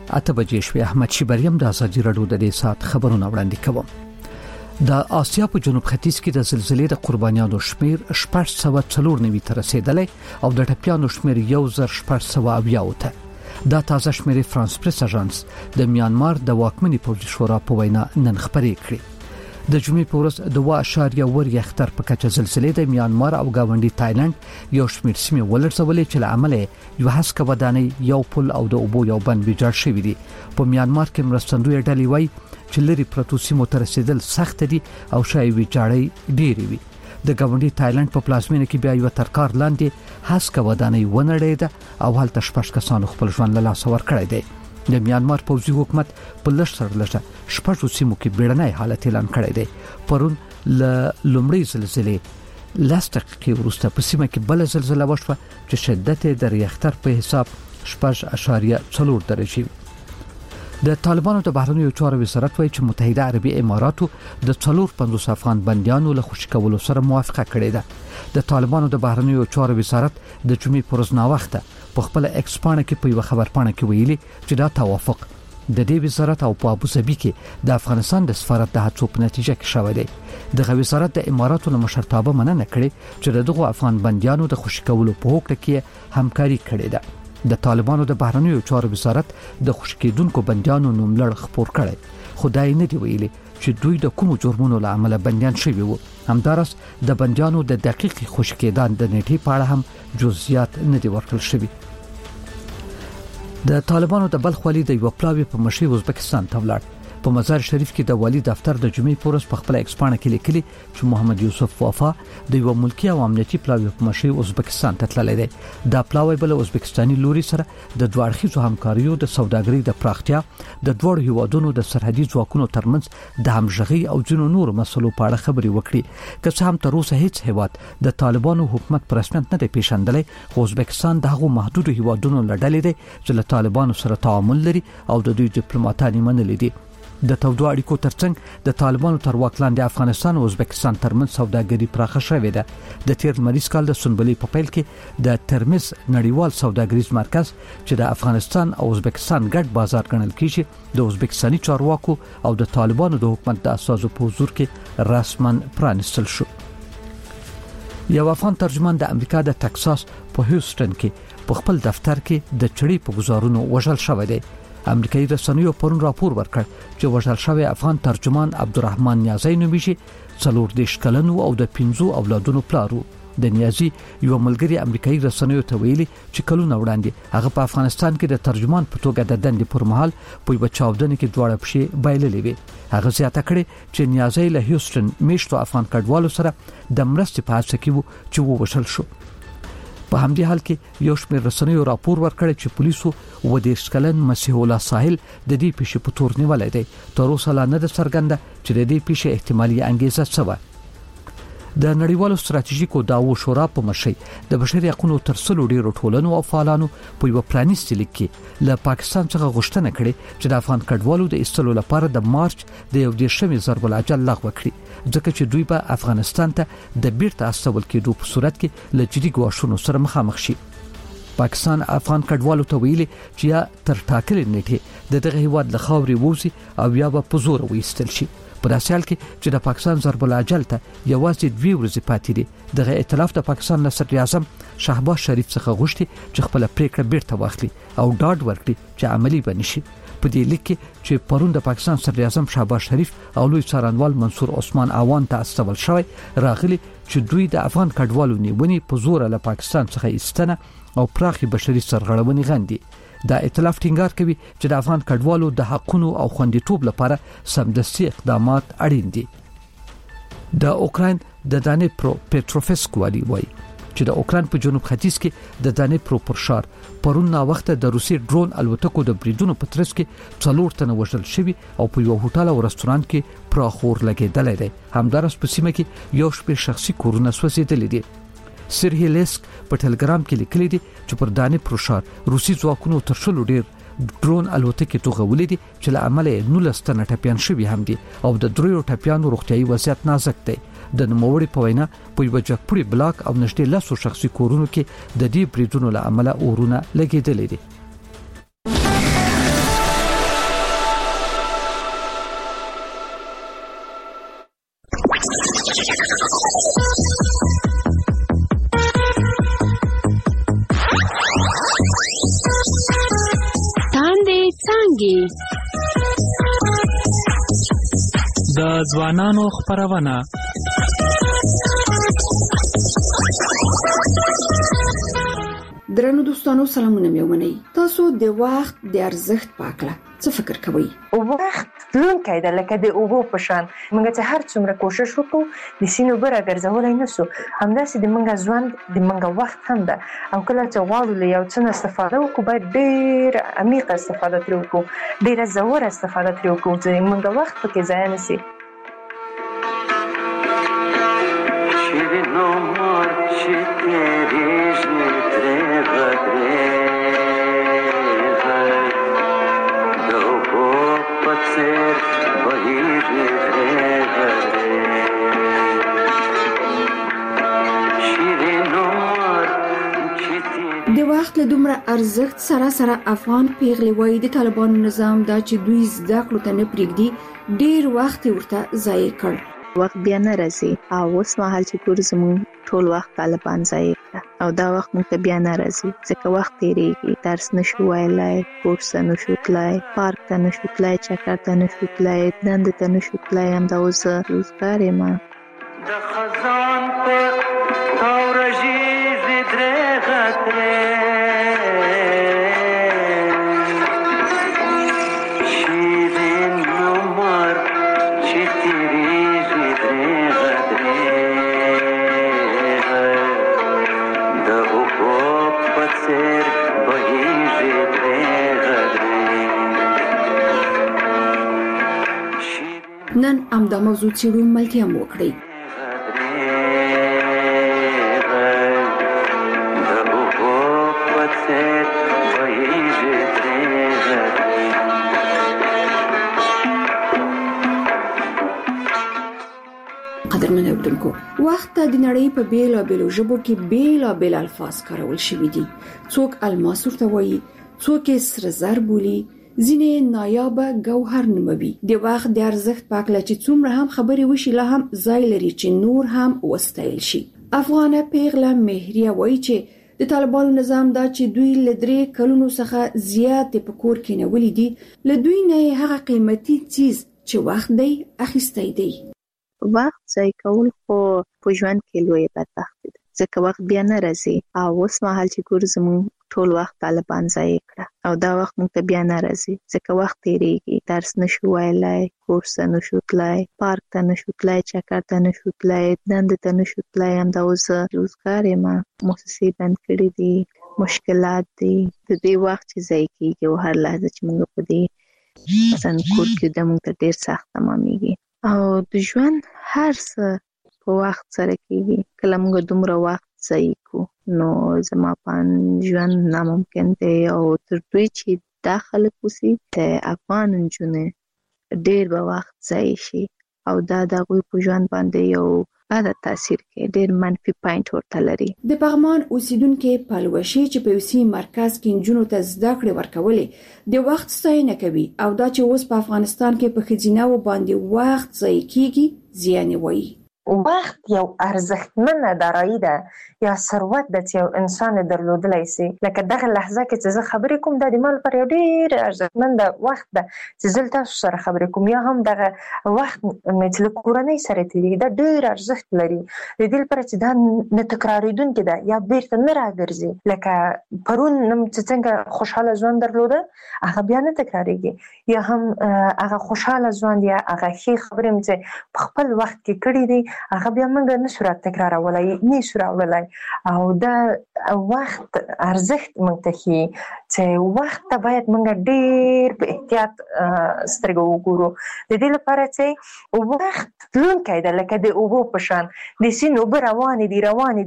اته بجې شوې. احمد شیبریم د ازادي راډیو د دې سات خبرونه وړاندې کوم. د آسیا په جنوب ختیځ کې د زلزلې د قربانیانو شمیر 894 ته رسیدلی او د ټپیانو شمیر 1670 ته. دا تازه شمیر فرانس پریس اژانس د میانمار د واکمنې پوځي شورا په وینا نن خبرې کړې. د جمعې په ورځ د 2.1 ریختر په کچه زلزلې د میانمار او گاونډي تایلند یو شمیر سیمې ولړزولې چې له امله یو هسکه ودانۍ یو پل او د اوبو یو بند ویجاړ شوی دی. په میانمار کې مرستندوی ډلې وایي چې لري پروتو سیمو ته رسیدل سخت دي او شایي ویجاړۍ ډېرې وي. د گاونډي تایلند په پلازمینه کې بیا یو ترکار لاندې هسکه ودانۍ ونړېده او هلته 6 کسانو خپل ژوند له لاسه ورکړی دی. د میانمار پوځي حکومت په لږه 6 سیمو کې بیړنی حالت اعلان کړی دی. پرون له لومړۍ زلزلې لاستق کې وروسته په سیمه کې بل زلزلہ وشوه چې شدت د ریختر په حساب 6.4 درجه. د طالبانو د بهرنیو چارو وزارت وایي چې متحده عربي اماراتو د 450 افغان بندیانو له خوشي کولو سره موافقه کړې ده. د طالبانو د بهرنیو چارو وزارت د جمعې پر ورځ ناوخته په خپل ایکس پاڼه کې په یو خبرپاڼه کې ویلي چې دا توافق د دې وزارت او په ابوظبي کې د افغانستان د سفارت د هڅو په نتیجه کې شوی دی. د وزارت د اماراتو له مشرتابه مننه کړې چې دغه افغان بندیانو د خوشي کولو په هوکړه کې همکاري کړې ده. د طالبانو د بهرنیو چارو وزارت د خوشي کېدونکو بندیانو نوملړ خپور کړی، خدای نه دی ویلي چې دوی د کوم جرمونو له امله بندیان شوي وو. همدارس د بندیانو د دقیق خوشي کېدان د نیټې په اړه هم جزئیات نه دی ورکړل شوی. د طالبانو د بلخ والي د یو پلاوی په مشي ازبکستان ته ولاړ. په مزار شریف کې د والی دفتر د جمعې په ورځ په خپل ایکس پاڼه کې لیکلي چې محمد یوسف وفا د یو ملکی او امنیتي پلاوی په مشي ازبکستان ته تللی دی. دا پلاوی بل ازبکستاني لوري سره د دوه اړخیزو همکاریو د سوداګرۍ د پراختیا، د دوه هیوادونو د سرحدي ځواکونو ترمنځ د همغږي او ځینو نور مسلو په اړه خبرې وکړي. که څه هم تر اوسه هیڅ هیواد د طالبانو حکومت پر رسمیت نه دی پیژندلی، خو ازبکستان دغه محدود هیوادونو لړلې دی چې له طالبانو سره تعامل لري او د دوی ډیپلوماټان یې منلي دي. د تودو اړیکو ترڅنګ د طالبانو تر واک لاندې افغانستان او ازبکستان ترمنځ سوداګري پراخه شوې ده. د تیر مریض کال د سنبلې په پیل کې د ترمز نړیوال سوداګریز مرکز چې د افغانستان او ازبکستان ګډ بازار ګڼل کیږي د ازبکستاني چارواکو او د طالبانو د حکومت د اساسو په حضور کې رسماً پرانستل شو. یو افغان ترجمان د امریکا د ټکساس په هیوستن کې په خپل دفتر کې د چړې په گزارونو وژل شوی دی. امریکایي رسنیو پرون راپور ورکړ چې وژل شوی افغان ترجمان عبدالرحمن نیازی نومیږي. 40 کلن او د 5 اولادونو پلارو. د نیازی یو ملګری امریکایي رسنیو ته ویلي چې کلونه وړاندې هغه په افغانستان کې د ترجمان په توګه د دندې پر مهال په یو چاودنه کې دواړه پښې بایللې وي. هغه زیاته کړې چې نیازی له هیوستن میشتو افغان کډوالو سره د مرستې په هڅه کې وو چې ووژل شو. په همدې حال کې یو شمېر رسنیو راپور ورکړ چې پولیسو 20 کلن مسیح الله ساحل د دې پیښې په تور نیولای دی. تر اوسه لا نه ده څرګنده چې د دې پیښې احتمالي انګیزه څه وه. د نړیوالو ستراتیژیکو دعوو شورا په مشرۍ د بشري حقوقو تر څلو ډیرو ټولنو او فعالانو په یو پرانیستي لیک کې له پاکستان څخه غوښتنه کړې چې د افغان کډوالو د ایستلو لپاره د مارچ د 11 ضرب العجل لغوه کړي، ځکه چې دوی به افغانستان ته د بیرته استول کېدو په صورت کې له جدي ګواښونو سره مخامخ شي. پاکستان افغان کډوالو ته ویلي چې یا تر ټاکلې نیټې د دغه هیواد له خاورې ووځي او یا به په زور وایستل شي. په داسې حال کې چې د پاکستان ضرب العجل ته یوازې 2 ورځې پاتې دي، دغه ائتلاف د پاکستان له صدر اعظم شهباز شریف څخه غوښتي چې خپل پریکړه بیرته واخلي او ډاډ ورکړي چې عملی بنشي. په دې لیک کې چې پرون د پاکستان صدر اعظم شهباز شریف او لوی څارنوال منصور عثمان اعوان ته استول شوی راغلي چې دوی د افغان کډوالو نیونې په زور له پاکستان څخه ایستنه او پراخي بشري سرغړونې غندي. دا ائتلاف ټینګار کوي چې د افغان کډوالو د حقونو او خوندیتوب لپاره سمدستي اقدامات اړین دي. د اوکراین د دانیپرو پټروفسکو والی وایي چې د اوکراین په جنوب ختیځ کې د دانیپرو پر شار پرون نا وخت د روسي ډرون الوتکو د بریدونو په ترڅ کې 4 تنه وژل شوي او په یو هوټل او رستورانت کې پراخور لګیدل دي. همدارس په سیمه کې یو شپږ شخصي کورونه سوځېدل دي. سرهی لیسک په ټلګرام کې لیکلي دي چې پر دانیپرو شار روسي ځواکونو تر شلو ډیر ډرون الوتکې توغولې دي چې له امله 19 تنه ټپيان شوي هم دي او د 3 ټپيانو روغتيایي وضعیت نازک دی. د نوموړي په وینا په یو جګپړي بلاک او نږدې 10 شخصي کورونو کې د دې بریدونو له امله اورونه لګیدلې دي. تاندې څانګې د ځوانانو خپرونه. درنو دوستانو سلامونه مې ومنئ. تاسو د وخت د ارزښت په اړه څه فکر کوئ؟ وخت تلونکی دی لکه د اوبو په شان. موږ چې هر څومره کوشش وکړو د سیند اوبه راګرځولی نه سو، همداسې د موږ ژوند د موږ وخت هم ده. او کله چې غواړو له یو څه نه استفاده وکړو باید ډېر عمیقه استفاده ترې وکړو، ډېره ژوره استفاده ترې وکړو چې موږ وخت پکې ضایع نه سي. د وخت له دومره ارزښت سره افغان پیغلې وایي د طالبانو نظام دا چې دوی زده کړو ته نه پرېږدي ډېر وخت ورته ضایع کړ. وخت بیا نه راځي او اوس مهال چې ګورو زموږ ټول وخت طالبان ضایع کړه او دا وخت موږ ته بیا نه راځي ځکه وخت تېرېږي، درس نشو ویلی، کورس ته نشو تللی، پارک ته نشو تللی، چکر ته نشو تللی، دندې ته نشو تللی. همدا اوس زه روزګار یم. د خزان په تورژیزې درېغه ترې شیرین عمر چې تېرېږي درېغه درېغه د اوبو په څېر بهېږي درېغه درېغه. نن همدا موضوع څېړو، ملتیا مو وکړئ. قدرمن اوریدونکو، وخت د نړۍ په بیلابیلو ژبو کې بیلابیل الفاظ کارول شوي دي. څوک الماس ورته وایي، څوک یې سره زر بولي، ځینې نایابه ګوهر نوموي. د وخت د ارزښت په اړه چې څومره هم خبرې وشي لا هم ځای لري چې نور هم وستایل شي. افغانه پیغله مهریه وایي چې د طالبانو نظام دا چې دوی له 3 کلونو څخه زیات په کور کې نیولې دي، له دوی نه هغه قیمتي چیز چې وخت دی اخیستی دی. وخت ضایع کول خو په ژوند کې لوی بدبختي ده ځکه وخت بیا نه راځي او اوس مهال چې ګورو زموږ ټول وخت طالبان ضایع کړه او دا وخت موږ ته بیا نه راځي ځکه وخت تېرېږي، درس نشو ویلی، کورس ته نشو تللی، پارک ته نشو تللی، چکر ته نشو تللی، دندې ته نشو تللی. همدا اوس زه روزګار یم، مؤسسې بند کړي دي، مشکلات دي، د دې وخت چې ضایع کېږي او هر لحظه چې موږ په دې مثلا کور کې د موږ ته ډېر سخت تمامېږي او د ژوند هر څه په وخت سره کېږي. کله موږ دومره وخت ضایع کړو نو زما په ژوند ناممکن دی او تر دوی چې دا خلک اوسي د افغان نجونې ډېر به وخت ضایع شي او دا د هغوی په ژوند باندې یو بده تاثیر کوي، ډېر منفي پوینټ ورته لري. د پغمان اوسیدونکي پلوشي چې په یوسي مرکز کې نجونو ته زده کړې ورکولې د وخت ستاینه کوي او دا چې اوس په افغانستان کې په ښځیناو باندې وخت ضایع کیږي زیان وایي. وخت یو ارزښتمنه دارایی ده یا ثروت ده چې یو انسان درلودلی سي. لکه دغه لحظه کې چې زه خبرې کوم دا د ما لپاره یو ډېر ارزښتمنده وخت ده چې زه تاسو سره خبرې کوم، یا هم دغه وخت مې چې له کورنۍ سره تېرېږي دا ډېر ارزښت لري. د دې لپاره چې دا نه تکرارېدونکې ده یا بیرته نه راګرځي. لکه پرون چې څنګه خوشحاله ژوند درلوده هغه بیا نه تکرارېږي، یا هم هغه خوشحاله ژوند یا هغه ښې خبرې چې په خپل وخت کې کړي دي هغه بیا موږ نشو تکرارولای، نشو راوړلای. او دا وخت ارزښت موږ ته ښيي چې وخت ته باید موږ ډېر په احتیاط سترګې وګورو. د دې لپاره چې وخت تلونکی دی لکه د اوبو په شان. د سیند اوبه روانې دي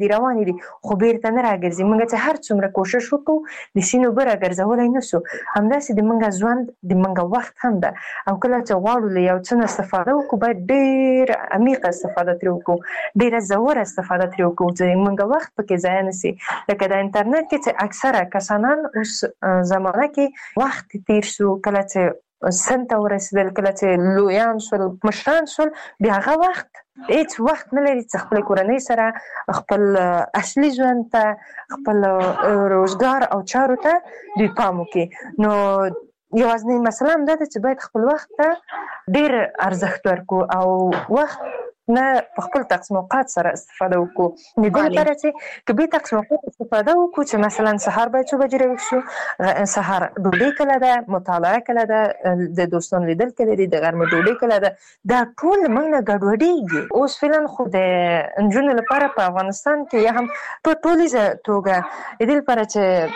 خو بیرته نه راګرځي. موږ چې هر څومره کوشش وکړو د سیند اوبه راګرځولی نه سو، همداسې د موږ ژوند د موږ وخت هم ده. او کله چې غواړو له یو څه نه استفاده وکړو باید ډېر عمیقه استفاده ترې وکړو، ډېره ژوره استفاده ترې وکړو چې موږ وخت پکې ضایع نه سي. لکه د انټرنیټ کې چې اکثره کسانان اوس زمانه کې وخت تیر شو، کله چې سن ته ورسېدل، کله چې لویان شول، مشران شول، بیا هغه وخت هیڅ وخت نه لري چې خپل کورنۍ سره خپل اصلي ژوند ته، خپل روزګار او چارو ته دوی پام وکړي. نو یوازینی مسله هم دا ده چې باید خپل وخت ته ډېر ارزښت ورکړو او وخت نه په خپل تقسیم اوقات سره استفاده وکړو. د دې لپاره چې که به تقسیم اوقات استفاده وکړو چې مثلا سهار باید 4 بجې راویښ شو، سهار ډوډۍ کله ده، مطالعه کله ده، د دوستانو لیدل کله دي، د غرمې ډوډۍ کله ده، دا ټول موږ نه ګډوډېږي. اوس فعلا خو د نجونو لپاره په افغانستان کې یا هم په ټولیزه توګه د دې لپاره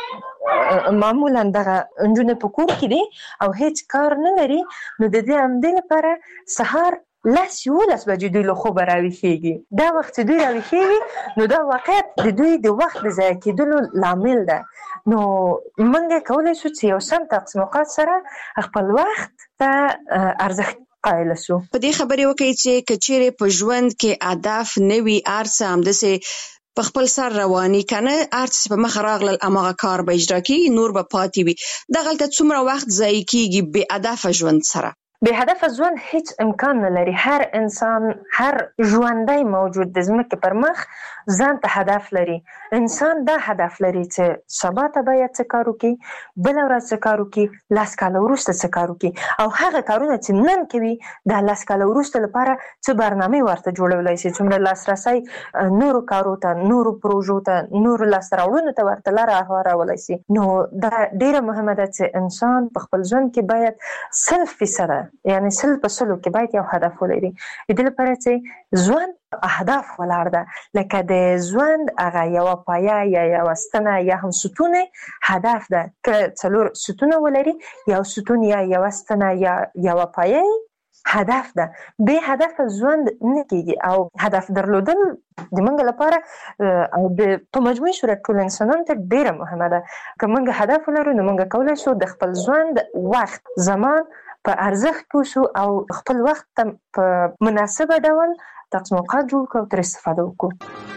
چې معمولا دغه نجونې په کور کې دي او هیڅ کار نه لري، نو د دې همدې لپاره سهار 10-11 بجې دوی له خوبه راویښېږي. دا وخت چې دوی راویښېږي نو دا واقعیت د دوی د وخت د ضایع کېدلو لامل ده. نو موږ کولی شو چې یو سم تقسیم اوقات سره خپل وخت ته ارزښت قایل شو. په دې خبرې وکړئ چې که چیرې په ژوند کې هدف نه وي، هر څه همداسې په خپل سر رواني کنه، هر څه په مخ راغلل هماغه کار به اجرا کېږي، نور به پاتې وي. دغلته څومره وخت ضایع کېږي بې هدفه ژوند سره؟ بې هدفه ژوند هیڅ امکان نه لري. هر انسان، هر ژوندی موجود د ځمکې پر مخ ځان ته هدف لري. انسان دا هدف لري چې سبا ته باید څه کار وکړي، بله ورځ څه کار وکړي، 10 کاله وروسته څه کار وکړي، او هغه کارونه چې نن کوي دا 10 کاله وروسته لپاره څه برنامې ورته جوړولی شي، څومره لاسرسی نورو کارو ته، نورو پروژو ته، نورو لاسته راوړنو ته ورته لاره هوارولی شي. نو دا ډیره مهمه ده چې انسان په خپل ژوند کې باید 100% یعنی 100% کې باید یو هدف ولري. د دې لپاره چې ژوند اهداف ولاړ ده، لکه د ژوند هغه یوه پایه یا یوه ستنه یا هم ستون هدف ده. که 4 ستونه ولري، یو ستون یا یوه ستنه یا یوه پایه هدف ده. بې هدف ژوند نه کېږي او هدف درلودل د موږ لپاره او په مجموعي صورت ټول انسانانو ته ډیره مهمه ده. که موږ هدف ولرو نو موږ کولی شو د خپل ژوند وخت، زمان په ارزښت پوه شو او خپل وخت ته په مناسبه ډول تقسیم اوقات جوړ کړو او ترې استفاده وکړو.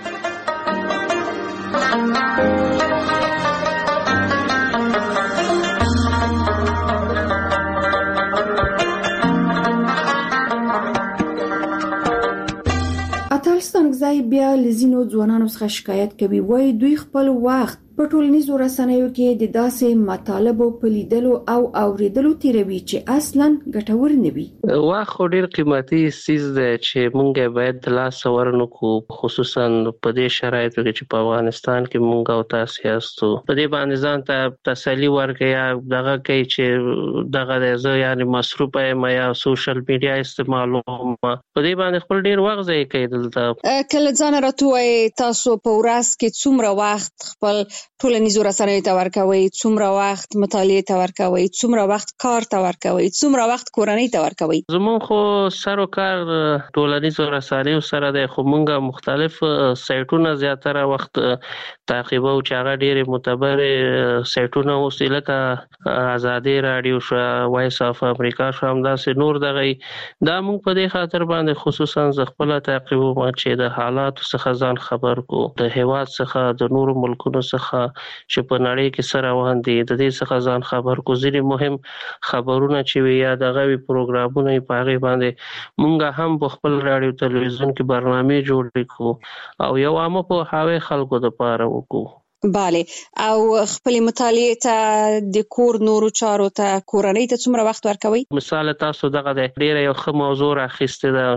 اتلستانګزی بیا له ځینو ځوانانو څخه شکایت کوي، وایي دوی خپل وخت په ټولنیزو رسنیو کې د داسې مطالبو په لیدلو او اوریدلو تیروي چې اصلا ګټور نه وي. وخت ډیر قیمتي څیز دی چې مونږ باید د لاس ورنکو، خصوصا په دې شرایطو کې چې په افغانستان کې مونږ او تاسو یاستو. په دې باندې ځان ته تسلی ورکړئ یا دغه کوي چې دغه زه یعنی مصروف یم یا سوشل میډیا استعمالوم، په دې باندې خپل ډیر وخت ضایع کوي. دلته کله ځان راته وایي تاسو په ورځ کې څومره وخت خپل ټولنیزو رسنیو ته ورکوي، څومره وخت مطالعې ته ورکوي، څومره وخت کار ته ورکوي، څومره وخت کورنۍ ته ورکوي؟ زمون خو سر او کار ټولنیزو رسنیو سره دی، خو مونږه مختلف سایټونه زیاتره وخت تعقیبو چې هغه ډېرې معتبرې سایټونه اوس لکه ازادي راډیو شو، وایس اف امریکا شو، همداسې نور دغه دا مونږ په دې خاطر باندې خصوصا زه خپله تعقیبوم چې د حالاتو څخه ځان خبر کو، د هیواد څخه، د نورو ملکونو څخه چې په نړۍ کې سره روان دي د دې څخه ځان خبر کو. ځینې مهم خبرونه چې وي یا دغه پروګرامونه په هغې باندې مونږ هم په خپل راډیو تلویزیون کې برنامې جوړې کړو او یو عامه پوهاوی خلکو دپاره وکړو. بله، او خپل مطالعه ته، د کور نورو چارو ته، کورنۍ ته څومره وخت ورکوي؟ مثال تاسو دغه د ډیره یو ښه موضوع راخیستې ده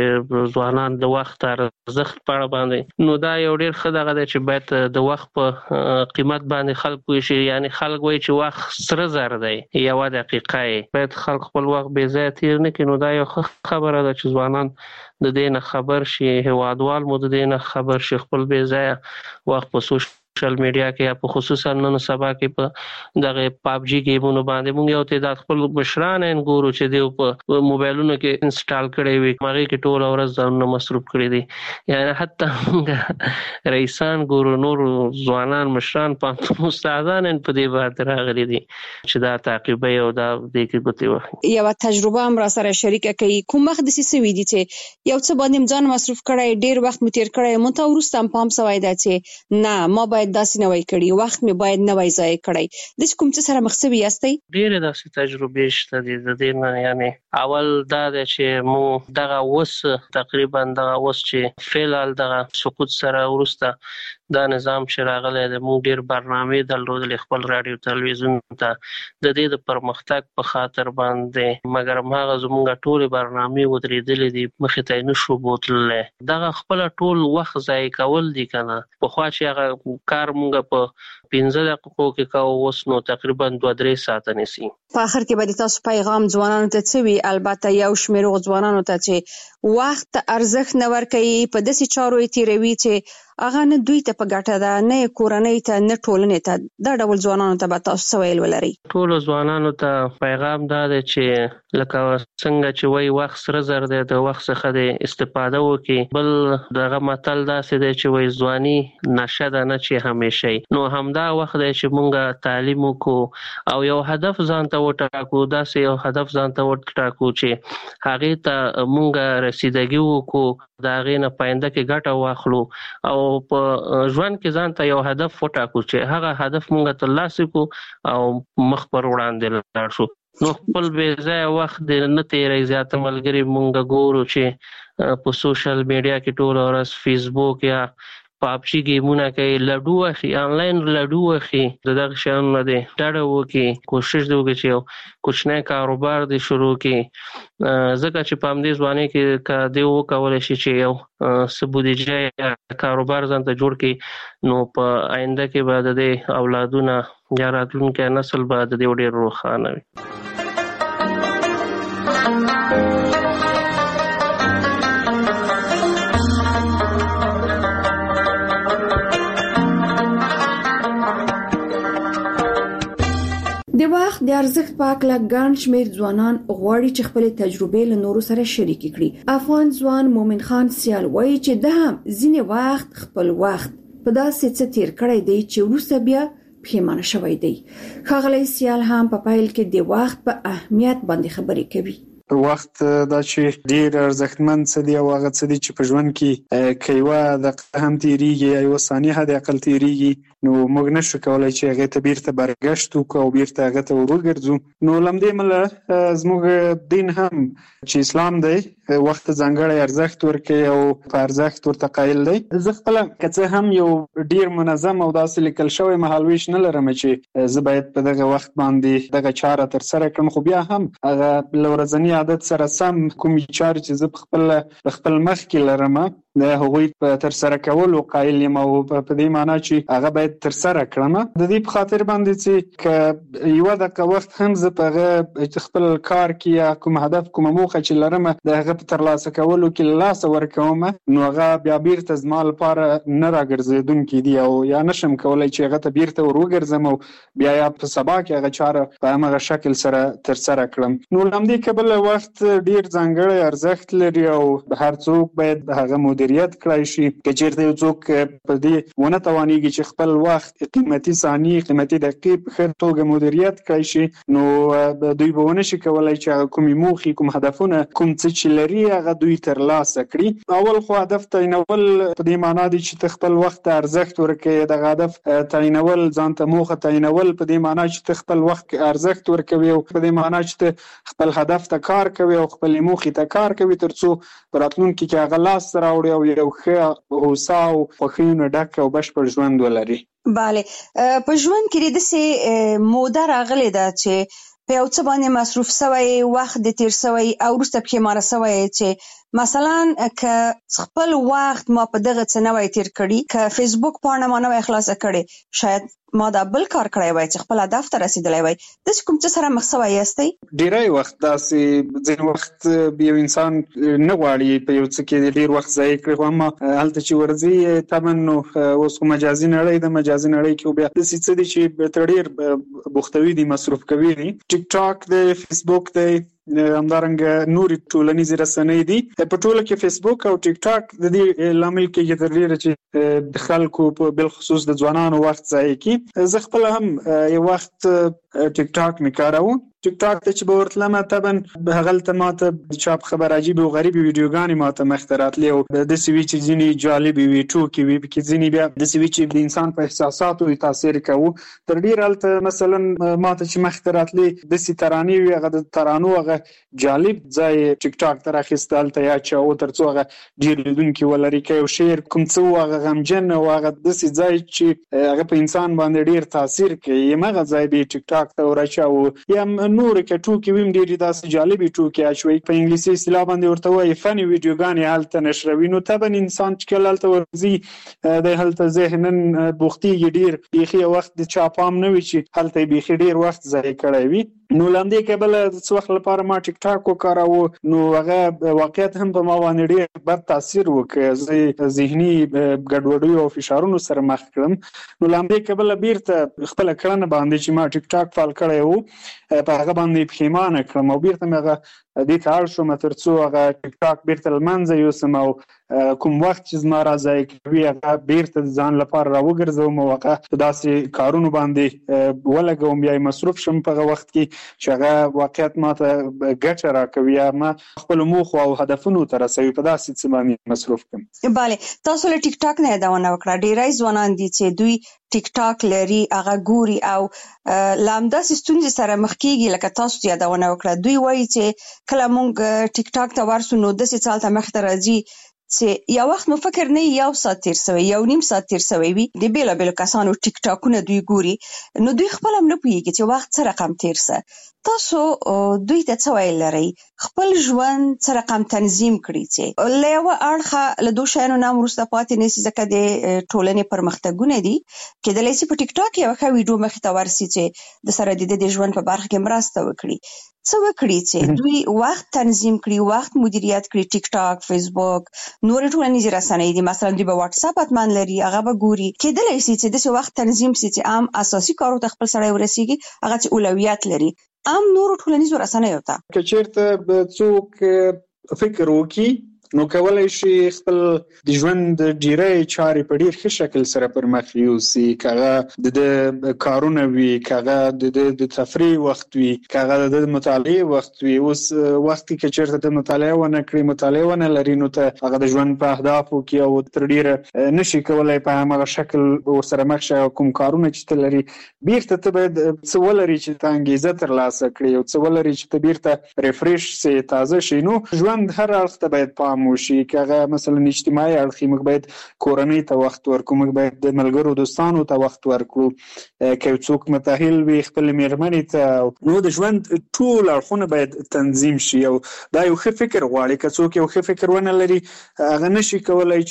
چې ځوانان د وخت ارزښت په اړه باندې، نو دا یو ډیر ښه دغه دی چې باید د وخت په قیمت باندې خلک پوه شي. یعنی خلک وایي چې وخت سره زر دی، 1 دقیقه یې باید خلک خپل وخت بې ځایه تیر نه کړي. نو دا یو ښه خبره ده چې ځوانان د دې نه خبر شي، هیوادوال مو د دې نه خبر شي، خپل بې ځایه وخت په سوشل میډیا کې یا په خصوصا نن سبا کې په دغه پابجي گیمونو باندې مونږ یو تعداد خپل مشران ګورو چې دی په موبایلونو کې انسټال کړي وي، هغه کې ټول ورځ ځانونه مصروف کړي دي. یعنی حتی مونږ رئیسان ګورو، نور ځوانان مشران په استادان په دې باندې راغلي دي چې دا تعقیبوي او دا دې کې ګوتې وهي. یوه تجربه هم را سره شریکه کوي. کوم وخت داسې سوي دي چې یو څه باندې ځان مصروف کړی، ډیر وخت مو تیر کړی، مونږ ته وروسته هم پام سوی ده چې نه ما باید باید داسې نه وای کړی، وخت مې باید نه وای ضایع کړی. د کوم څه سره مخ شوي یاستئ؟ ډېرې داسې تجربې شته دي د دې نه. یعنی اول دا دی چې مو دغه اوس تقریبا دغه اوس چې فعل دغه سقوط سره وروسته دا نظام چې راغلی دی، موږ ډېر برنامې درلودلې خپل راډیو تلویزیون ته د دې د پرمختګ په خاطر باندې، مګر هغه زموږ ټولې برنامې ودرېدلې دي، مخې ته یې نشو بوتللی. دغه خپله ټول وخت ضایع کول دي که نه. پخوا چې هغه کار موږ په 15 دقیقو کې کوو، اوس نو تقریبا 2-3 ساعته نیسي. په آخر کې به د تاسو پیغام ځوانانو ته څه وي؟ البته یو شمېر ځوانانو ته چې وخت ارزښت نه ورکوي، په داسې چارو یې تېروي چې هغه نه دوی ته په ګټه ده، نه یې کورنۍ ته، نه ټولنې ته. دا ډول ځوانانو ته به تاسو څه ویل ولرئ؟ ټولو ځوانانو ته پیغام دا دی چې لکه څنګه چې وایي وخت سره زر دی، د وخت څخه د استفاده وکړي. بل دغه متل داسې دی چې وایي ځواني نشه ده نه چې همیشه. نو همدا وخت دی چې مونږ تعلیم وکړو او یو هدف ځان ته وټاکو، داسې یو هدف ځان ته وټاکو چې هغې ته مونږ رسیدګي وکړو، د هغې نه په آینده کې ګټه واخلو او په ژوند کې ځان ته یو هدف وټاکو چې هغه هدف مونږ ترلاسه کړو او مخ پر وړاندې لاړ شو. نو خپل بې ځایه وخت دې نه تېروئ. زیاته ملګري مونږ ګورو چې په سوشل میډیا کې ټوله ورځ فیسبوک یا پابجي ګیمونه کوي، لډو اخلي، آنلاین لډو اخلي. د دغه شیانو نه دې ډډه وکړي، کوشش دې وکړي چې یو کوچنی کاروبار دې شروع کړي، ځکه چې په همدې ځوانۍ کې که دې وکولی شي چې یو څه بودیجه یا کاروبار ځان ته جوړ کړي، نو په آینده کې به د دې اولادونه یا راتلونکی نسل به د دې ډېر روښانه وي. د وخت د ارزښت په اړه ګڼ شمېر ځوانان غواړي چې خپل تجربې له نورو سره شریک کړي. افغان ځوان مومن خان سیال وایي چې د هم ځینې وخت خپل وخت په داسې څه تیر کړی دی چې وروسته بیا پښیمانه شوی دی. ښاغلی سیال هم په پیل کې د وخت په اهمیت باندې خبرې کوي. وخت دا چې ډیر ارزښتمن څه دی او هغه څه دی چې په ژوند کې که یوه دقیقه هم تیریږي یا یوه ثانیه حد اقل تیریږي، نو موږ نشو کولی چې هغې ته بیرته برګشت وکړو او بیرته هغه ته وګرځو. نو له همدې امله زموږ دین هم چې اسلام دی وخت ځانګړی ارزښت ورکوي او په ارزښت ورته قایل دی. زه خپله که څه هم یو ډیر منظم او داسې لیکل شوی مهالویش نه لرم چې زه باید په دغه وخت باندې دغه چاره ترسره کړم، خو بیا هم هغه له ورځني عادت سره سم کومې چارې چې زه په خپل مخ کې لرم د هغوی په ترسره کولو قایل یم او په دې معنا چې هغه باید ترسره کړم. د دې په خاطر باندې چې که یوه دقیقه وخت هم زه په هغه خپل کار کې یا کوم هدف کومه موخه چې لرم د هغه په ترلاسه کولو کې له لاسه ورکوم، نو هغه بیا بیرته زما لپاره نه راګرځېدونکي دي او یا نشم کولی چې هغه ته بیرته ور وګرځم او بیا یا په سبا کې هغه چاره په همغه شکل سره ترسره کړم. نو له همدې کبله وخت ډیر ځانګړی ارزښت لري او هر څوک باید هغه مدیریت کړای شي. که چېرته یو څوک په دې ونه توانېږي چې خپل وخت قیمتي ثانیې قیمتي دقیقې په ښه توګه مدیریت کړای شي، نو دوی به ونه شي کولی چې هغه کومې موخې کوم هدفونه کوم څه چې لري هغه دوی ترلاسه کړي. اول خو هدف تعینول په دې معنا دی چې ته خپل وخت ته ارزښت ورکوې. دغه هدف تعینول ځان ته موخه تعینول په دې معنا چې ته خپل وخت ارزښت ورکوې او په دې معنا چې ته خپل هدف ته کار کوي او خپلې موخې ته کار کوي تر څو په راتلونکي کې هغه لاس راوړي او یو ښه هوسا او خوښیو نه ډک او بشپړ ژوند ولري. بله، په ژوند کې داسې موده راغلې ده چې په یو څه باندې مصروف شوی، وخت دې تیر شوی او وروسته پښیمانه شوی چې مثلا که خپل وخت ما په دغه څه نه وای تیر کړي، که فیسبوک پاڼه ما نه وای خلاصه کړې، شاید ما دا بل کار کړی وای چې خپل هدف ته رسیدلی وای. داسې کوم څه سره مخ شوی یاستئ؟ ډیری وخت داسې ځینې وخت یو انسان نه غواړي په یو څه کې ډیر وخت ضایع کړي، خو اما هلته چې ورځي طبعا نو اوس خو مجازي نړۍ ده، مجازي نړۍ کې بیا داسې څه دي چې ته ډیر بوختوي دي، مصروف کوي دي. ټیک ټاک دی، فیسبوک دی، همدارنګه نورې ټولنیزې رسنۍ دي. په ټوله کې فیسبوک او ټیک ټاک د دې لامل کېږي تر ډېره چې د خلکو په بالخصوص د ځوانانو وخت ضایع کړي. زه خپله هم یو وخت ټیک ټاک مې کاروم ټیک ټاک ته چې به ورتلمه طبعا هغلته ماته د چاپ خبر عجیب او غریب ویډیوګانې ماته مخته راتلې او داسې وي چې ځینې جالبې وي ټوکې وي پکې ځینې بیا داسې وي چې د انسان په احساساتو تاثیر کوي تر ډېره هلته مثلا ماته چې مخته راتلې داسې ترانې وي هغه د ترانو هغه جالب ځای ټیک ټاک ته راخیسته هلته یا چې تر څو هغه ډېر لیدونکي ولري که یو شعر کوم څه و هغه غمجن او هغه داسې ځای چې هغه په انسان باندې ډېر تاثیر کوي همغه ځای به ټیک ټاک ته ورچاو یا نور کې ټوکې ویم ډېرې داسې جالبې ټوکې اچوي په انګلیسي اصطلاح باندې ورته وایي فني ویډیوګانې هلته نشروي نو طبعا انسان چې کله هلته ورځي د هلته ذهنن بوختېږي ډېر بیخي وخت د چا پام نه وي چې هلته یې بیخي ډېر وخت ضایع کړی وي نو لاندې کې بل د څه وخت لپاره ما ټیک ټاک وکاراوه نو هغه واقعیت هم په ما باندې ډېر بد تاثیر وکړ زه ذهني ګډوډیو او فشارونو سره مخ کړم نو لاندې کې بل بیرته خپل کړنه باندې چې ما ټیک ټاک فعال کړی وو په هغه باندې پښیمانه کړم او بیرته مې هغه دې ته اړ شوم تر څو هغه ټیک ټاک بیرته له منځه یوسم او کوم وخت چې زما را ضایع کوي هغه بیرته د ځان لپاره راوګرځوم او هغه په داسې کارونو باندې ولګوم یا مصروف شم په هغه وخت کې چې هغه واقعیت ماته ګټه راکوي یا ما خپل موخو او هدفونو ته رسوي په داسې څه باندې مصروف کړم. بله تاسو له ټیک ټاک نه یادونه وکړه ډیری ځوانان دي چې دوی ټیک ټاک لري هغه ګوري او لامداسې ستونزې سره مخ کیږي لکه تاسو یادونه وکړه دوی وایي چې کله مونږ ټیک ټاک ته ورسو نو داسې څه هلته مخته راځي چې یو وخت مو فکر نه یو ساعت تیر سوی یو نیم ساعت تیر سوی وي د بیلابیلو کسانو ټیک ټاکونه دوی ګوري نو دوی خپل هم نه پوهیږي چې وخت څه رقم تیر سه تاسو دوی ته څه ویل لرئ خپل ژوند څه رقم تنظیم کړي چې له یوه اړخه له دوه شیانو نه هم وروسته پاتې نه سي ځکه د ټولنې پرمختګونه دي کیدلی سي په ټیک ټاک یوه ښه ویډیو مخې ته ورسي چې د سره د ژوند په برخه کې مرسته وکړي څه وکړي چې دوی وخت تنظیم کړي وخت مدیریت کړي ټیک ټاک فیسبوک نور ټولنیزې رسنۍ دي مثلا دوی به واتس اپ اتمن لري هغه به ګوري کیدلی سي چې داسې وخت تنظیم سي چې عام اساسي کارو ته خپل سړی ورسیږي هغه چې اولویت لري عام نور ټولنیزو رسنیو ته که چیرته څوک فکر وکړي نو کولای شي خپل د ژوند ډیری چارې په ډیر ښه شکل سره پر مخ یوسي کغه د کارونه وي کغه د تفریح وخت وي کغه د مطالعه وخت وي اوس وخت کې چیرته د مطالعه ونه کړی مطالعه ونه لري نو ته هغه د ژوند په اهدافو کې او تر ډیره نشي کولای په هغه شکل ورسره مخ شي کوم کارونه چې ته لري بیرته ته باید څه ولري چې ته انګیزه ترلاسه کړې او څه ولري چې ته بیرته ریفریش سي تازه شي نو ژوند هر اړخ ته باید پام وشي کغه مثلا اجتماعي اړخ موږ باید کورنۍ ته وخت ورکړو موږ باید د ملګرو دوستانو ته وخت ورکړو که څوک متأهل وي خپل میرمنې ته نو د ژوند ټول اړخونه باید تنظیم شي او دا یو ښه فکر غواړي که څوک یو ښه فکر ونه لري هغه نشي کولای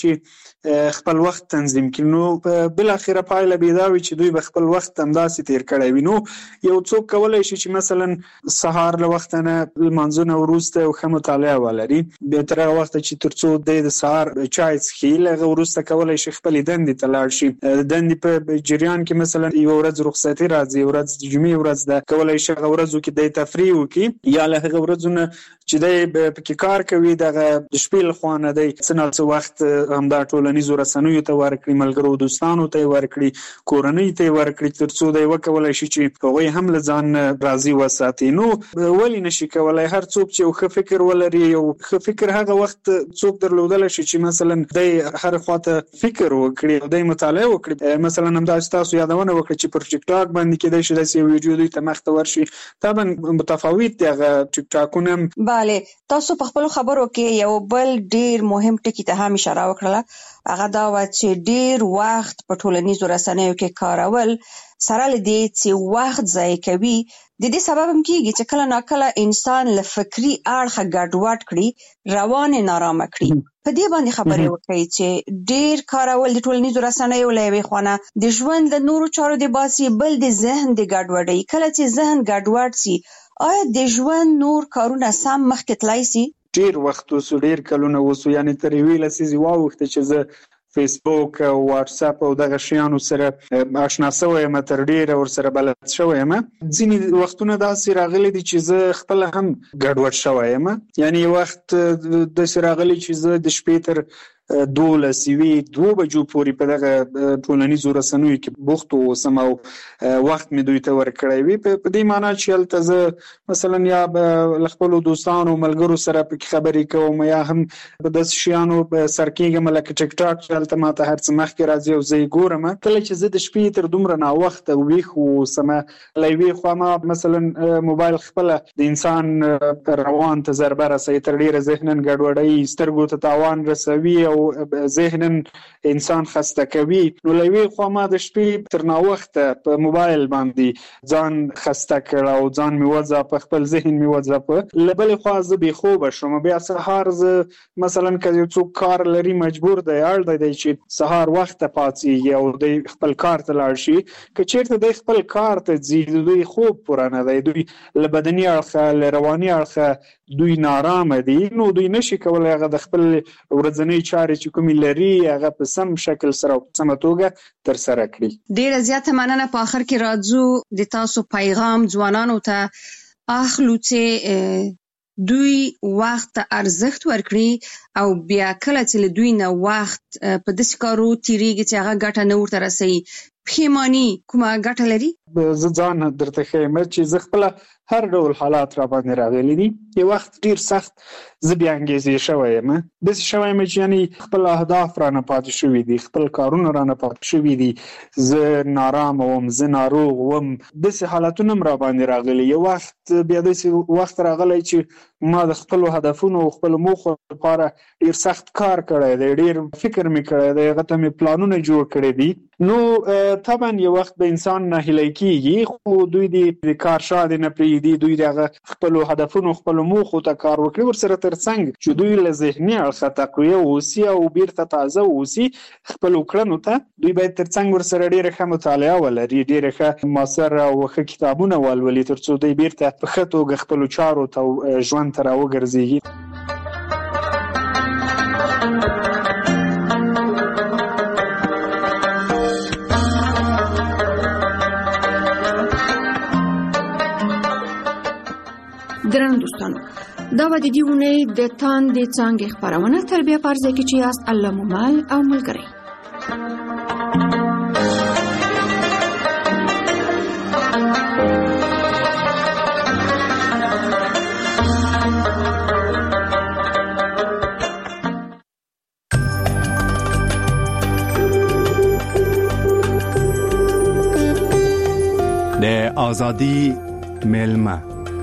چې خپل وخت تنظیم کړي نو بل اخره پایله به دا وي چې دوی به خپل وخت همداسې تیر کړی وي نو یو څوک کولای شي چې مثلا سهار له وخت نه لمانځونه وروسته یو ښه مطالعه ولري به تر هغه وخت چې تر څو د سهار چای څښي لږ وروسته کولای شي خپل دندې ته لاړ شي دندې په جریان کې مثلا یو ورځ رخصتي راځي ورځ د جمعې ورځ ده کولای شي هغه ورځو کې د تفریح وکړي یا له هغه ورځو نه چې د پکې کار کوي د شپې لخوا نه دی څه نه څه وخت همدا ټولنیزو رسنیو ته ورکړي ملګرو دوستانو ته ورکړي کورنۍ ته ورکړي تر څو دی وکولای شي چې هغوی هم له ځان راضي وساتي نو ولې نشي کولای هر څوک چې یو ښه فکر ولري یو ښه فکر هغه وخت څوک درلودلی شي چې مثلا دی هر خواته فکر وکړي او دی مطالعه وکړي مثلا همداسې تاسو یادونه وکړه چې پر ټیک ټاک باندې کېدای شي داسې یو ویډیو دوی ته مخته ورشي طبعا متفاوت دی هغه ټیک ټاکونه بله تاسو په خپلو خبرو کې یو بل ډیر مهم ټکي ته هم اشاره وکړله هغه دا و چې ډیر وخت په ټولنیزو رسنیو کې کارول سره له دې چې وخت ضایع کوي د دې سبب هم کېږي چې کله ناکله انسان له فکري اړخه ګډوډ کړي روان نارامه کړي په دې باندې خبرې وکړي چې ډیر کارول د ټولنیزو رسنیو له یوې خوا د ژوند له نورو چارو د باسي بل د ذهن د ګډوډۍ کله چې ذهن ګډوډ سي آیا د ژوند نور کارونه سم مخکې تلای سي ډیر وخت اوس ډیر کلونه اوس یعنی تر یوې لسیزې واوښته چې زه فیسبوک او واتس اپ او دغه شیانو سره آشنا شوی یم تر ډیره ورسره بلد شوی یم ځینې وختونه داسې راغلي دي چې زه خپل هم ګډوډ شوی یم یعنی وخت داسې راغلی چې زه د شپې تر 2 بجو پورې په دغه ټولنیزو رسنیو کې بوخت اوسم او وخت مې دوی ته ورکړی وي. په دې معنی چې هلته زه مثلا یا له خپلو دوستانو ملګرو سره پکې خبرې کوم یا هم په داسې شیانو سر کېږم لکه ټیک ټاک چې هلته ماته هر څه مخکې راځي او زه یې ګورم. کله چې زه د شپې تر دومره ناوخته ویښ اوسم له یوې خوا ما مثلا موبایل خپله د انسان روان ته ضربه رسوي، تر ډېره ذهناً ګډوډوي، سترګو ته تاوان رسوي او ذهناً انسان خسته کوي. نو له یوې خوا ما د شپې تر ناوخته په موبایل باندې ځان خسته کړ او ځان مې وځاپه، خپل ذهن مې وځاپه. له بلې خوا زه بې خوبه شوم. بیا سهار زه مثلا که یو څوک کار لري مجبور دی اړ دی چې سهار وخته پاڅېږي او دوی خپل کار ته لاړ شي. که چېرته دوی خپل کار ته ځي دوی خوب پوره نه دی، دوی له بدني اړخه له رواني اړخه دوی نارامه دي، نو دوی نشي کولی هغه د خپل ورځنۍ چارې چې کومې لري هغه په سم شکل سره او په سمه توګه ترسره کړي. ډېره زیاته مننه. په آخر کې راځو د تاسو پیغام ځوانانو ته اخلو چې دوی وخت ته ارزښت ورکړي او بیا کله چې له دوی نه وخت په داسې کارو تېرېږي چې هغه ګټه نه ورته رسوي، پښیماني کومه ګټه لري؟ زه ځان درته ښیم چې زه خپله هر ډول حالات را باندې راغلي دي. یو وخت ډیر سخت زه بیا انګیزې شوی یم، داسې شوی یم چې یعنې خپل اهداف رانه پاتې شوي دي، خپل کارونه رانه پاتې شوي دي، زه نارامه وم، زه ناروغ وم، داسې حالتونه هم را باندې راغلي. یو وخت بیا داسې وخت راغلی چې ما د خپلو هدفونو او خپلو موخو لپاره ډیر سخت کار کړی دی، ډیر فکر مې کړی دی، هغه ته مې پلانونه جوړ کړي دي. نو طبعا یو وخت به انسان ناهیلی کېږي، خو دوی د کار شاته نه پرېږدي، دوی د خپلو هدفونو خپلو موخو ته کار وکړي، ورسره ترڅنګ چې دوی له ذهني اړخه تقویه واوسي او بیرته تازه واوسي خپلو کړنو ته، دوی باید ترڅنګ ورسره ډېره ښه مطالعه ولري، ډېره ښه مؤثر او ښه کتابونه ولولي، تر څو دوی بیرته په ښه توګه خپلو چارو ته ژوند ته راوګرځېږي. درنو دوستانو، دا و د دې اونۍ د تاندې څانګې خپرونه تربیه په ارزه کې چې یاست الله مومل او ملګری. د آزادی میلمه.